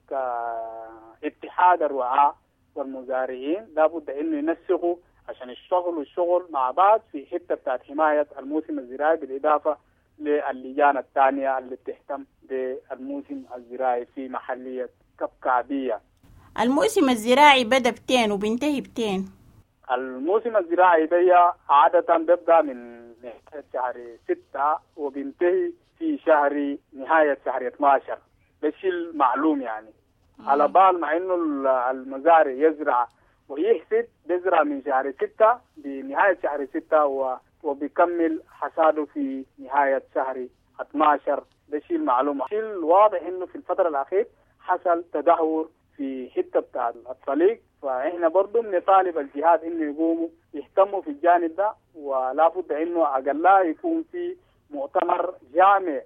اتحاد الرعاة والمزارعين لابد انه ينسقوا عشان الشغل مع بعض في حته بتاعت حمايه الموسم الزراعي، بالاضافه للجان الثانيه اللي بتهتم بالموسم الزراعي في محليه كبكابيه. الموسم الزراعي بدا بتين وبينتهي بتين؟ الموسم الزراعي ده عاده بيبدا من شهر 6 وبينتهي في نهايه شهر 12. ده شيء المعلوم يعني. على بال مع انه المزارع يزرع ويحصد بيزرع من شهر 6 بنهاية شهر 6 وبيكمل حصاده في نهاية شهر 12. ده شيء المعلوم. الشيء الواضح انه في الفترة الأخيرة حصل تدهور في حتة بتاع الطليق، فاحنا برضو بنطالب الجهات انه يقوموا يهتموا في الجانب ده، ولا بد انه اقلها يكون في مؤتمر جامع.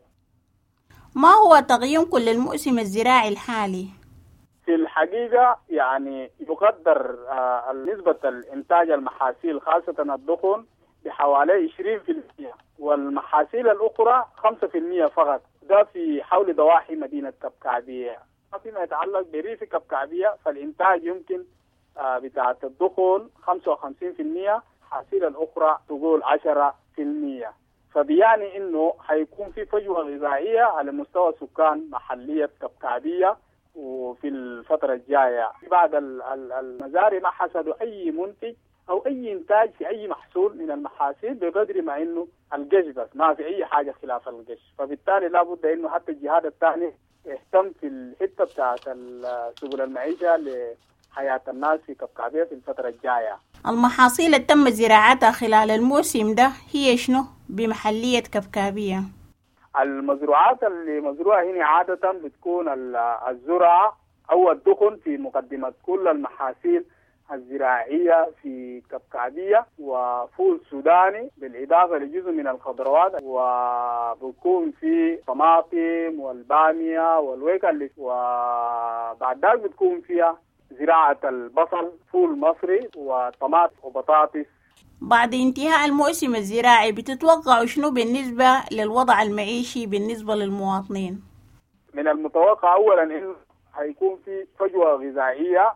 ما هو تقييمكم للموسم الزراعي الحالي؟ في الحقيقة يعني يقدر نسبة الإنتاج المحاصيل خاصة الدخن بحوالي 20%، والمحاصيل الأخرى 5% فقط. ده في حول ضواحي مدينة كبكابية. فيما يتعلق بريف كبكابية فالإنتاج يمكن بتاعة الدخن 55%، الحاصيل الأخرى تقول 10%. فبيعني إنه هيكون في فجوة غذائية على مستوى سكان محلية كبكابية. وفي الفترة الجاية بعد المزارع ما حصدوا أي منتج أو أي إنتاج في أي محصول من المحاصيل بقدر ما إنه القش بس، ما في أي حاجة خلاف القش. فبالتالي لابد إنه حتى الجهات الثانية يهتم في الحتة بتاعت سبل المعيشة لحياة الناس في كبكابية في الفترة الجاية. المحاصيل اللي تم زراعتها خلال الموسم ده هي شنو بمحلية كبكابية؟ المزروعات اللي مزروعة هنا عادة بتكون الزرع أو الدخن في مقدمة كل المحاصيل الزراعية في كبكابية، وفول سوداني بالإضافة لجزء من الخضروات، وبكون في طماطم والبامية والويكل، وبعد ذلك بتكون فيها زراعة البصل، فول مصري وطماطم وبطاطس. بعد انتهاء الموسم الزراعي بتتوقعوا شنو بالنسبة للوضع المعيشي بالنسبة للمواطنين؟ من المتوقع أولا إنه هيكون في فجوة غذائية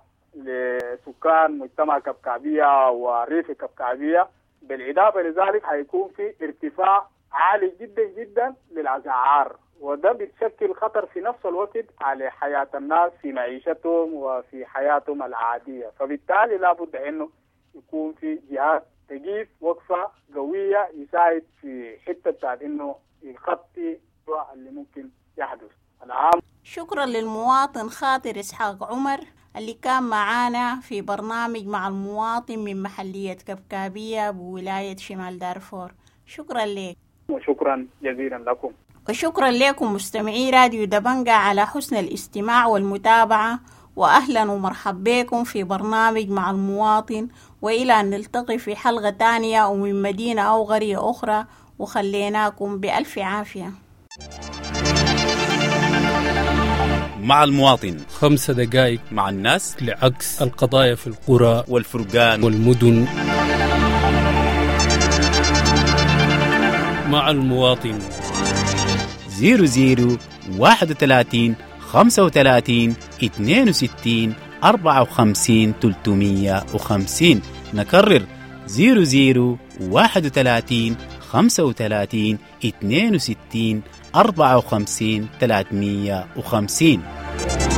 لسكان مجتمع كبكابية وريف كبكابية. بالإضافة لذلك هيكون في ارتفاع عالي جدا جدا للأسعار، وده بتشكل خطر في نفس الوقت على حياة الناس في معيشتهم وفي حياتهم العادية. فبالتالي لابد إنه يكون في جهات تجيب وقفة قوية يساعد في حتة بتاعت إنه يخطي اللي ممكن يحدث العام. شكرا للمواطن خاطر إسحاق عمر اللي كان معانا في برنامج مع المواطن من محلية كبكابية بولاية شمال دارفور. شكرا لك. وشكرا جزيلا لكم. وشكرا لكم مستمعي راديو دبنجة على حسن الاستماع والمتابعة، وأهلا ومرحبا بكم في برنامج مع المواطن، وإلى أن نلتقي في حلقة تانية أو من مدينة أو قرية أخرى، وخليناكم بألف عافية. مع المواطن 5 دقائق مع الناس لعكس القضايا في القرى والفرقان والمدن. مع المواطن 00 31 35 62 54 350. نكرر 00 31 35 62 54 350.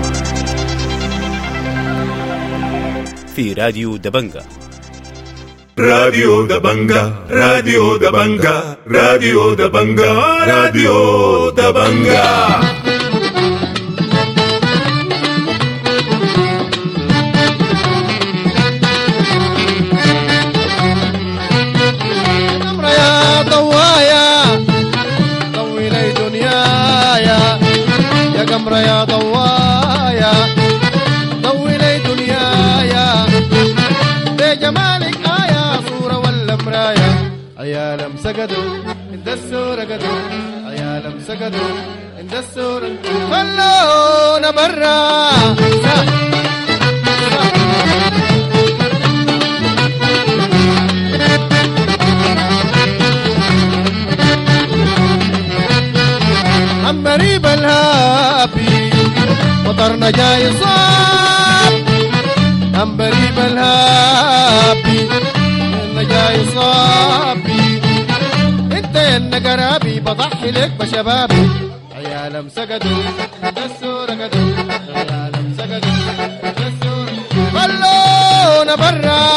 في راديو دبنجة. راديو دبنجا راديو دبنجا راديو دبنجا راديو دبنجا قمر يا ضوايا ضوي لي دنيايا بجمالك آية صورة ولا مرايا عيالم سجدوا عند السورة قدوا عيالم سجدوا عند السورة خلونا برا عمري بالهابي مطرنا جاي صاب عمري بالهابي مطرنا جاي صابي انت يا قرابي بضحي لك بشبابي عيالم سجدوا السورة قدوا عيالم سجدوا السورة خلونا برا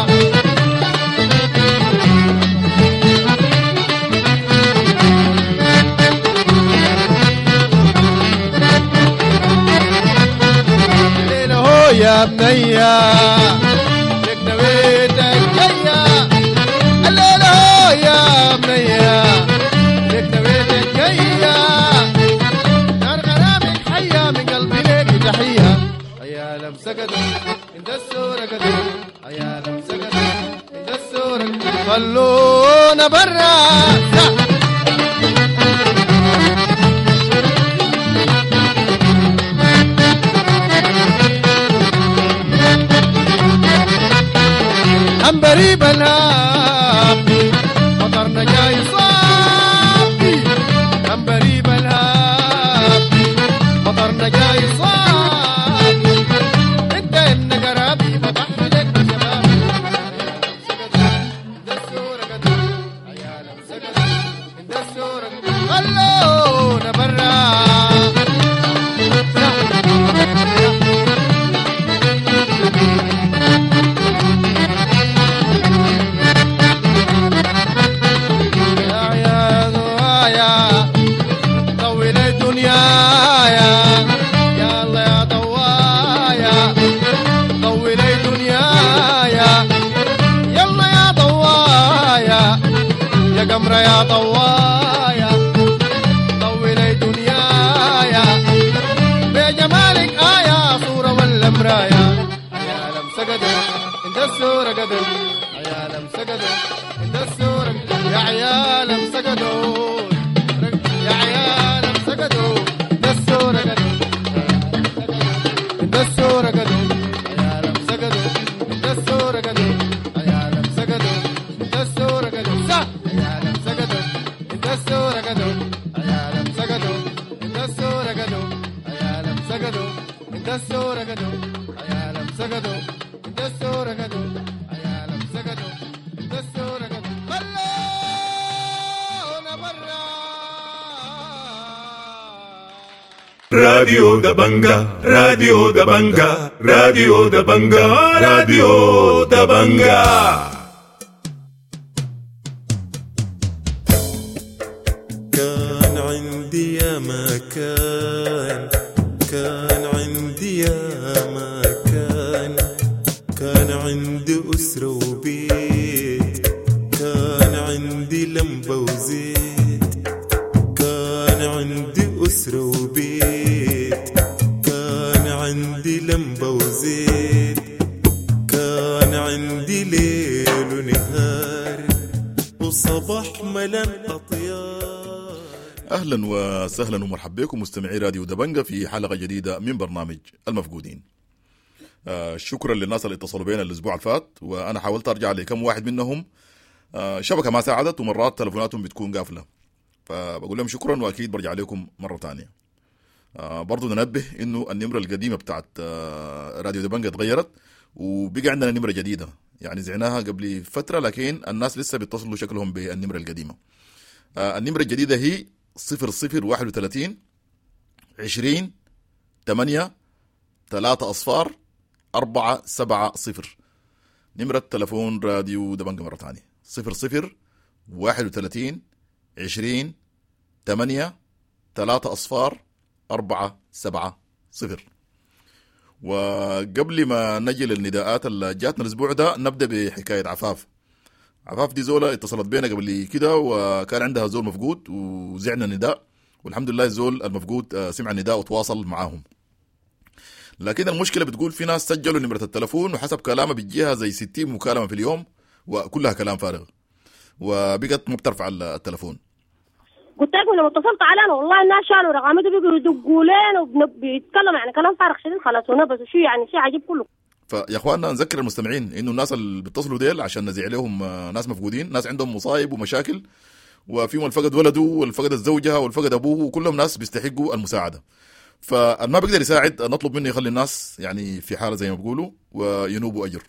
يا بنية لك نويتك جاية الليلة يا بنية لك نويتك جاية نار غرامك حية من قلبي لك تحية عيالم سجدوا عند السورة قدوا عيالم سجدوا عند السورة خلونا برا عمري بالهابي مطرنا جاي صابي عمري بالهابي مطرنا جاي صابي انت ان قرابي بضحي لك بشبابي عند السورة قدوا عيالم سجدوا عند السورة خلونا برا قمر يا ضوايا ضوي لي دنيايا بجمالك آية صورة ولا مرايا عيالم سجدوا عند السورة قدوا عيالم سجدوا عند السورة يا عيالم سجدوا يا عيالم سجدوا عند السورة قدوا عند السورة قدوا عيالم سجدوا عند السورة قدوا عيالم سجدوا عند السورة قدوا السورة قدوا عيالم سجدوا عند السورة قدوا عيالم سجدوا عند السورة قدوا عيالم سجدوا عند السورة قدوا عيالم سجدوا عند السورة قدوا خلونا برا راديو دبنجا راديو دبنجا راديو دبنجا راديو دبنجا كان عندي يا مكان كان عندي أسرة وبيت كان عندي لمبة وزيت كان عندي أسرة وبيت كان عندي لمبة وزيت كان عندي ليل ونهار وصباح ملان أطيار. أهلا وسهلا ومرحبا بكم مستمعي راديو دبنجا في حلقة جديدة من برنامج المفقودين. شكرا للناس اللي اتصلوا بينا الأسبوع الفات، وأنا حاولت أرجع لكم واحد منهم شبكة ما ساعدت ومرات تلفوناتهم بتكون قافلة، فبقول لهم شكرا وأكيد برجع لكم مرة تانية. برضو ننبه إنه النمرة القديمة بتاعت راديو دبنجا اتغيرت وبقى عندنا نمرة جديدة، يعني زعناها قبل فترة لكن الناس لسه بيتصلوا شكلهم بالنمرة القديمة. النمرة الجديدة هي 0031 20 8 3 470. نمرة تلفون راديو دبنجة مرة ثانية 00 31 20 8 3 أصفار 4 7 0. وقبل ما نجي للنداءات اللي جاتنا الأسبوع ده نبدأ بحكاية عفاف. عفاف دي زولة اتصلت بينا قبل كده وكان عندها زول مفقود وزعنا النداء، والحمد لله الزول المفقود سمع النداء وتواصل معاهم. لكن المشكلة بتقول في ناس سجلوا نمرة التلفون وحسب كلامها بتجيها زي 60 مكالمة في اليوم وكلها كلام فارغ وبقت ما بترفع التلفون. قلت لكم لما اتصلت علينا والله الناس شالوا رقمته بيقولوا يدقوا لنا وبيتكلم يعني كلام فارغ شديد خلاص ونبس شو يعني شيء عجيب كله. فيا اخواننا نذكر المستمعين انه الناس اللي بيتصلوا ديل عشان نزيع لهم ناس مفقودين، ناس عندهم مصايب ومشاكل وفيهم الفقد ولده والفقد الزوجها والفقد ابوه وكلهم ناس بيستحقوا المساعده. فما بيقدر يساعد نطلب منه يخلي الناس يعني في حاله زي ما بيقولوا وينوبوا اجر.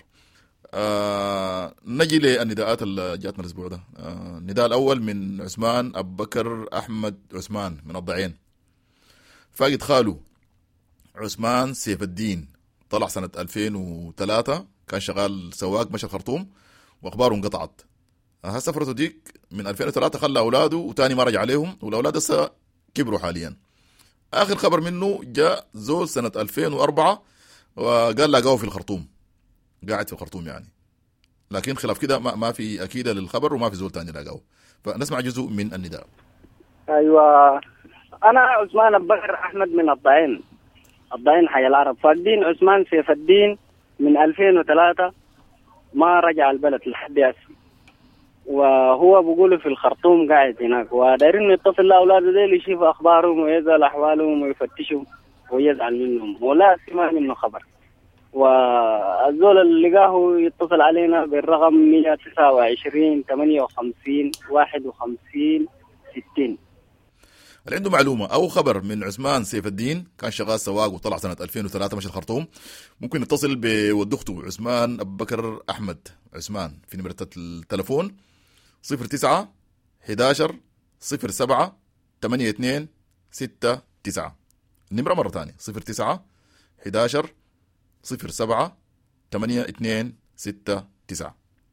نجي للنداءات اللي جاتنا الاسبوع ده. النداء الاول من عثمان ابو بكر احمد عثمان من الضعين. فاقد خاله عثمان سيف الدين، طلع سنه 2003، كان شغال سواق مشى الخرطوم واخباره انقطعت. سفرته ديك من 2003 خلى اولاده وتاني ما رجع عليهم، والاولاد هسه كبروا حاليا. اخر خبر منه جاء زول سنه 2004 وقال لقاه في الخرطوم، قاعد في الخرطوم يعني، لكن خلاف كده ما في اكيد للخبر وما في زول تاني لقاه. فنسمع جزء من النداء. ايوه انا عثمان ابو بكر احمد من الضعين حي العرب. فاقدين عثمان سيف الدين من 2003 ما رجع البلد لحد هسه، وهو بيقولوا في الخرطوم قاعد هناك، ودايرين يتصل لاولاده ديل يشوف اخبارهم ويسال احوالهم ويفتشهم ويزعل منهم ولا سمع منه خبر. والزول اللي لقاه يتصل علينا بالرقم 129 58 51 60. اللي عنده معلومة أو خبر من عثمان سيف الدين، كان شغال سواق وطلع سنة 2003 مشى الخرطوم، ممكن يتصل بود أخته عثمان أبو بكر أحمد عثمان في نمرة التلفون 09 11 07 82 69. النمرة مرة ثانية 09 11 07 82 69.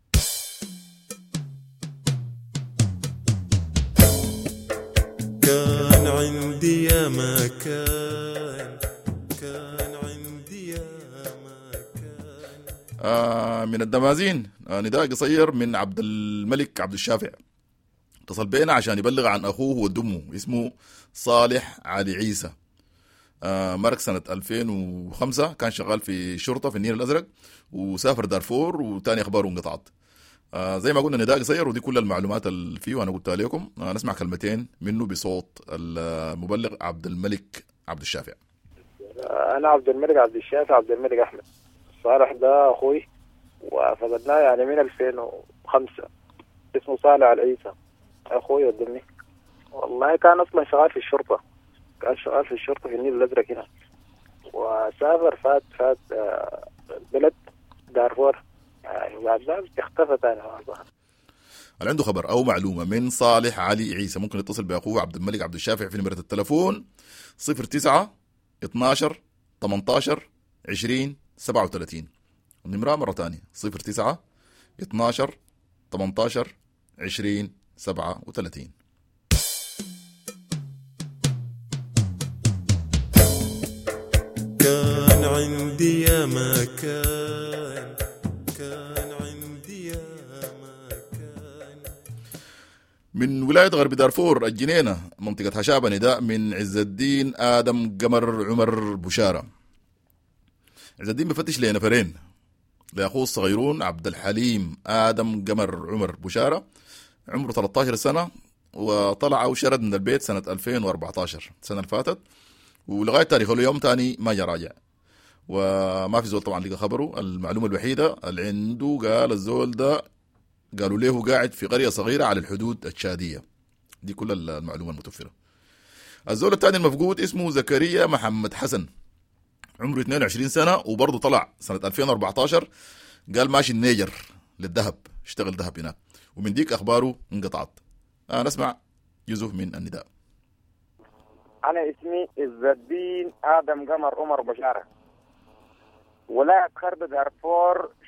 كان عندي يا ما كان عندي يا ما كان. من الدمازين نداء قصير من عبد الملك عبد الشافع، اتصل بينا عشان يبلغ عن أخوه ودمه اسمه صالح علي عيسى. مرق سنة 2005، كان شغال في شرطة في النيل الأزرق وسافر دارفور وتاني أخباره انقطعت. زي ما قلنا نداء قصير ودي كل المعلومات اللي فيه وأنا قلتها لكم. نسمع كلمتين منه بصوت المبلغ عبد الملك عبد الشافع. أنا عبد الملك عبد الشافع عبد الملك أحمد. صالح ده أخوي وفقدناه يعني من 2005. اسمه صالح العيسى أخوي ودمي. والله كان أصلا شغال في الشرطة، كان شغال في الشرطة في النيل الأزرق هنا، وسافر فات بلد دارفور يعني، وبعد ذلك اختفى تاني. اللي عنده خبر أو معلومة من صالح علي عيسى ممكن يتصل بأخوه عبد الملك عبد الشافع في نمرة التلفون 09 12 18 20 37. النمرة مرة تانية 09 12 18 20 37. كان عندي يا ما كان عندي يا ما كان. من ولاية غرب دارفور الجنينة منطقة هشابة نداء من عز الدين آدم قمر عمر بشارة. عز الدين بفتش لنفرين، لأخوه الصغيرون عبد الحليم آدم قمر عمر بشارة، عمره 13 سنة، وطلع أو شرد من البيت سنة 2014 السنة اللي فاتت، ولغاية تاريخ اليوم تاني ما جا راجع، وما في زول طبعا لقى خبره. المعلومة الوحيدة اللي عنده قال الزول ده قالوا له قاعد في قرية صغيرة على الحدود التشادية. دي كل المعلومة المتوفرة. الزول الثاني المفقود اسمه زكريا محمد حسن، عمره 22 سنة، وبرضه طلع سنة 2014، قال ماشي النيجر للذهب، اشتغل ذهب هناك، ومن ديك أخباره انقطعت. نسمع جزء من النداء. أنا اسمي عز الدين آدم قمر عمر بشارة، ولاية غرب دارفور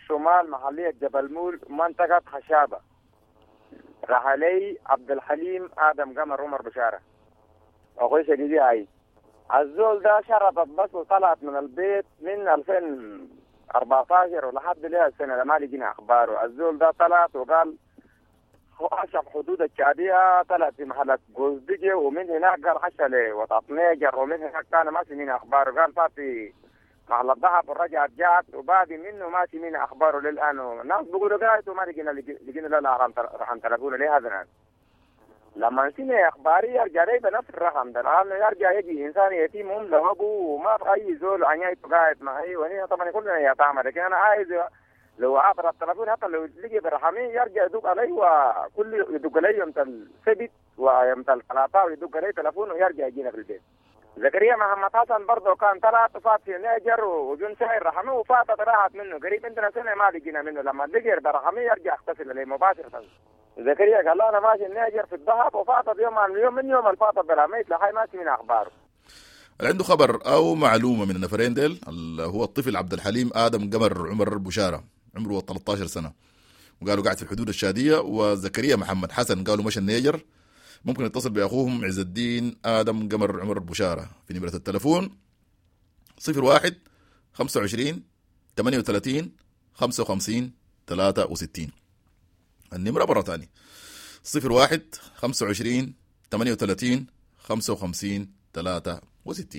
الشمال محلية جبل مول منطقة خشابة. راح علي عبد الحليم آدم قمر عمر بشارة أخوي شقيقي عايز. الزول ده شرطت بس وطلعت من البيت من 2014 ولحد لها السنة ما لقينا أخباره. الزول ده طلعت وقال عشق حدود الشعبية، طلع في محلة قوزدجي ومن هناك قال حشى لوطاط نيجر ومن هناك كان ما سمينا أخباره. قال فاتي محل الضحك ورجعت جات وبعد منه ما سمينا أخباره للآن. الناس بيقولوا قاعد وما لقينا لا رقم تلفونه ليه هذا الآن. لما نسينا أخباري يرجع لي بنفس الرقم ده، لأنه يرجع يجي إنسان يتيم له أبوه وما في أي زول عنايته قاعد معي وهنا طبعا كلنا يتامى. لكن أنا عايز لو عبر التلفون حتى لو لقي برحمي يرجع يدق علي وكل يدق علي يوم السبت ويوم الثلاثاء ويدق علي تلفون ويرجع يجينا في البيت. زكريا محمد حسن برضه كان طلع فات في نيجر وجون ساير رحمه وفاتت راحت منه قريب عندنا سنه ما لقينا منه. لما لقي برحمه يرجع يغتسل عليه مباشره. زكريا قال له انا ماشي النيجر في الذهب وفاتت يوم من يوم الفاتت برحميت لحي ما من اخباره. عنده خبر او معلومه من النفرين ديل هو الطفل عبد الحليم ادم قمر عمر بشاره عمره 13 سنه وقالوا قاعد في الحدود الشاديه. وزكريا محمد حسن قالوا مشى النيجر. ممكن يتصل باخوهم عز الدين ادم قمر عمر بشاره في نمره التلفون 01 25 38 55 63. النمره مره ثانيه 01 25 38 55 63.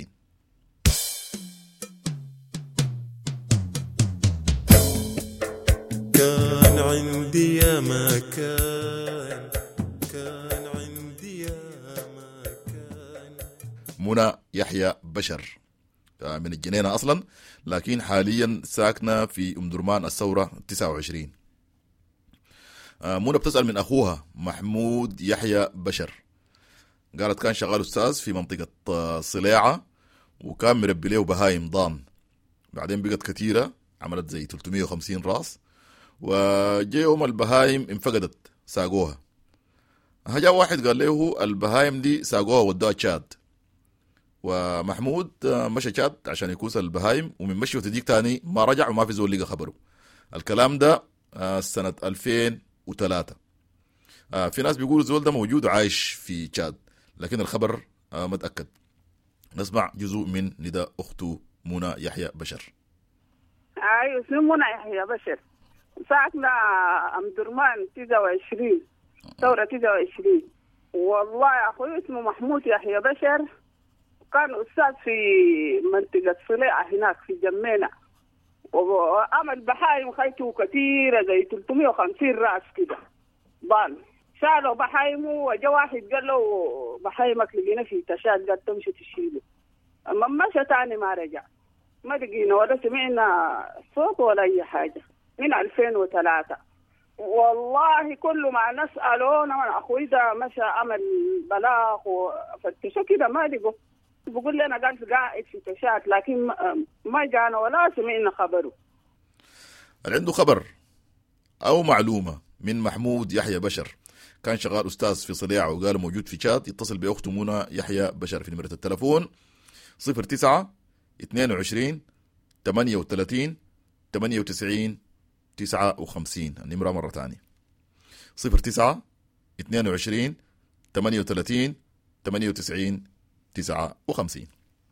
كان عندي يا مكان، كان عندي يا مكان. منى يحيى بشر من الجنينة أصلا، لكن حاليا ساكنة في أم درمان الثورة 29. منى بتسأل من أخوها محمود يحيى بشر. قالت كان شغال أستاذ في منطقة صليعة وكان مربي له بهايم ضان، بعدين بقت كتيرة عملت زي 350 راس، وجي يوم البهايم انفقدت ساقوها. هجا واحد قال له البهايم دي ساقوها ودوها تشاد، ومحمود مشى تشاد عشان يكوس البهايم، ومن مشي وتديك تاني ما رجع وما في زول لقى خبره. الكلام ده سنة 2003. في ناس بيقولوا الزول ده موجود وعايش في تشاد، لكن الخبر ما تأكد. نسمع جزء من نداء أخته منى يحيى بشر. أيوة اسمي منى يحيى بشر، ساكنة أم درمان 29 ثورة 29. والله يا أخوي اسمه محمود يحيى بشر، كان أستاذ في منطقة صليعة هناك في جمينة، وعمل بحايم خيته كثيرة زي 350 رأس كده ضال. شالوا بحايمه وجا واحد قال له بحايمك لقينا في تشاد، قال تمشي تشيله. أما مشى تاني ما رجع، ما لقينا ولا سمعنا صوت ولا أي حاجة من 2003. والله كل ما نسأله أنا أخوي ده مشى عمل بلاغ وفتشوا كده ما لقوا. بقول لنا قال قاعد في تشات، لكن ما جانا ولا سمعنا خبره. اللي عنده خبر أو معلومة من محمود يحيى بشر كان شغال أستاذ في صليعة وقال موجود في تشات، يتصل بأخته منى يحيى بشر في نمرة التلفون 09 22 38 98 59. النمرة مرة تانية 09 22 38 98 59.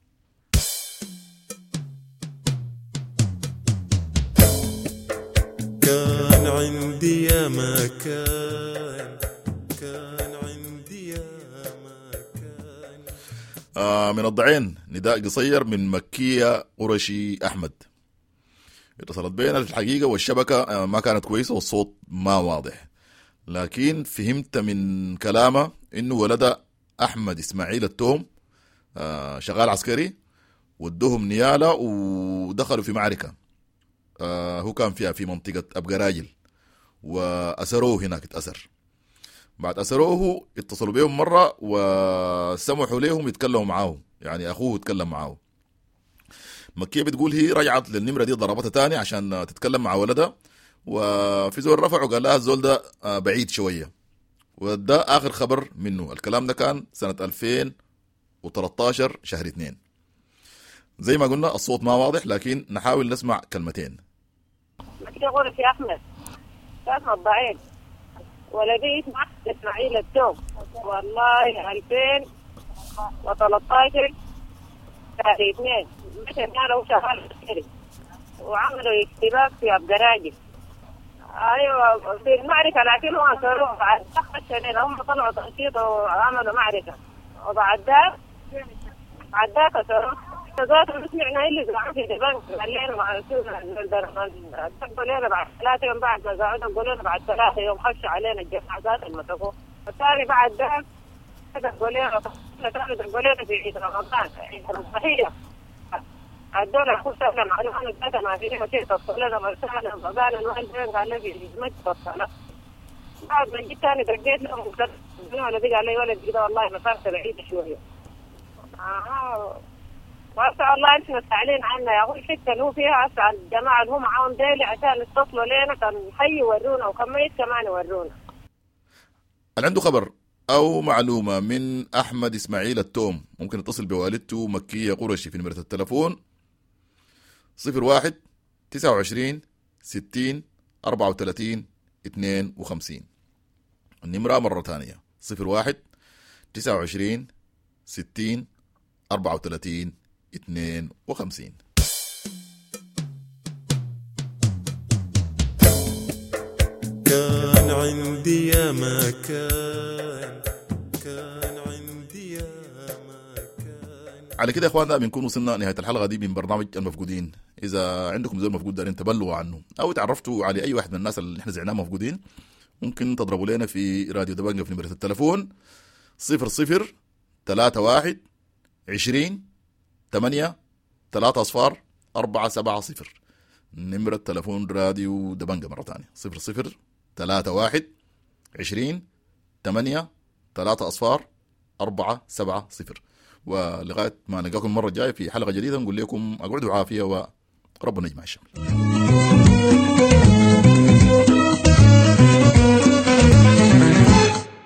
كان عندي يا مكان، كان عندي يا مكان. من الضعين نداء قصير من مكية قرشي أحمد. اتصلت بينا في الحقيقة والشبكة ما كانت كويسة والصوت ما واضح، لكن فهمت من كلامه إنه ولد أحمد إسماعيل التوم شغال عسكري، ودوهم نيالة ودخلوا في معركة هو كان فيها في منطقة أبقراجل، وأسروه هناك اتأسر. بعد أسروه اتصلوا بهم مرة وسمحوا لهم يتكلموا معاه، يعني أخوه يتكلم معاه. مكية بتقول هي رجعت للنمرة دي ضربتها تاني عشان تتكلم مع ولدها، وفي زول رفعوا قال لها الزول ده بعيد شوية، وده آخر خبر منه. الكلام ده كان سنة 2013 شهر 2. زي ما قلنا الصوت ما واضح، لكن نحاول نسمع كلمتين. مكي غرف يا أحمد اسمه الضعيف ولدي اسمه إسماعيل التوم والله 2013 شهر 2 مشى أنا وشغال عسكري وعملوا اشتباك في عبدراجي. ايوه في المعركه لكن هو صاروه بعد 5 سنين هم طلعوا تنشيط وعملوا معركه وبعد ذاك صاروه ذات سمعنا اللي زعلوا في دبنك قال لنا مع تقول لنا بعد 3 يوم بعد ما قعدوا يقولوا لنا بعد 3 يوم خش علينا الجماعه ذات المسكوه الثاني بعد ذاك تقول لنا في عيد رمضان عيد الضحيه الدولة أخو سهلا معلومة أنا بدأت ما فيه مشي تصلنا مرسالة فقال الوالدين قال لي يجمج تصلنا بعد ما جيت تاني دقيت لهم وقلت الذي قال لي ولد كده والله مسافة بعيدة شوية وأسأل الله أنت مستعلين عنا يا أخوي الحتة اللي هو فيها أسأل الجماعة اللي هم معاهم ديلي عشان يتصلوا لنا كان حي يورونا وكان ميت كمان يورونا. اللي عنده خبر أو معلومة من أحمد إسماعيل التوم ممكن يتصل بوالدته مكية قرشي في نمرة التلفون 01 29 60 34 52. النمرة مرة ثانية 01 29 60 34 52. كان عندي يا ما كان عندي يا ما كان. على كده يا اخواننا بنكون وصلنا نهاية الحلقة دي من برنامج المفقودين. إذا عندكم زول مفقود دارين تبلوا عنه أو تعرفتوا على أي واحد من الناس اللي احنا زعناه مفقودين ممكن تضربوا لنا في راديو دبنجة في نمرة التلفون 00 31 20 8 3 أصفار 470. نمرة تلفون راديو دبنجة مرة ثانية 00 31 20 8 3 أصفار 470. ولغاية ما نلقاكم المرة الجاية في حلقة جديدة نقول لكم أقعدوا عافية وربنا يجمع الشمل.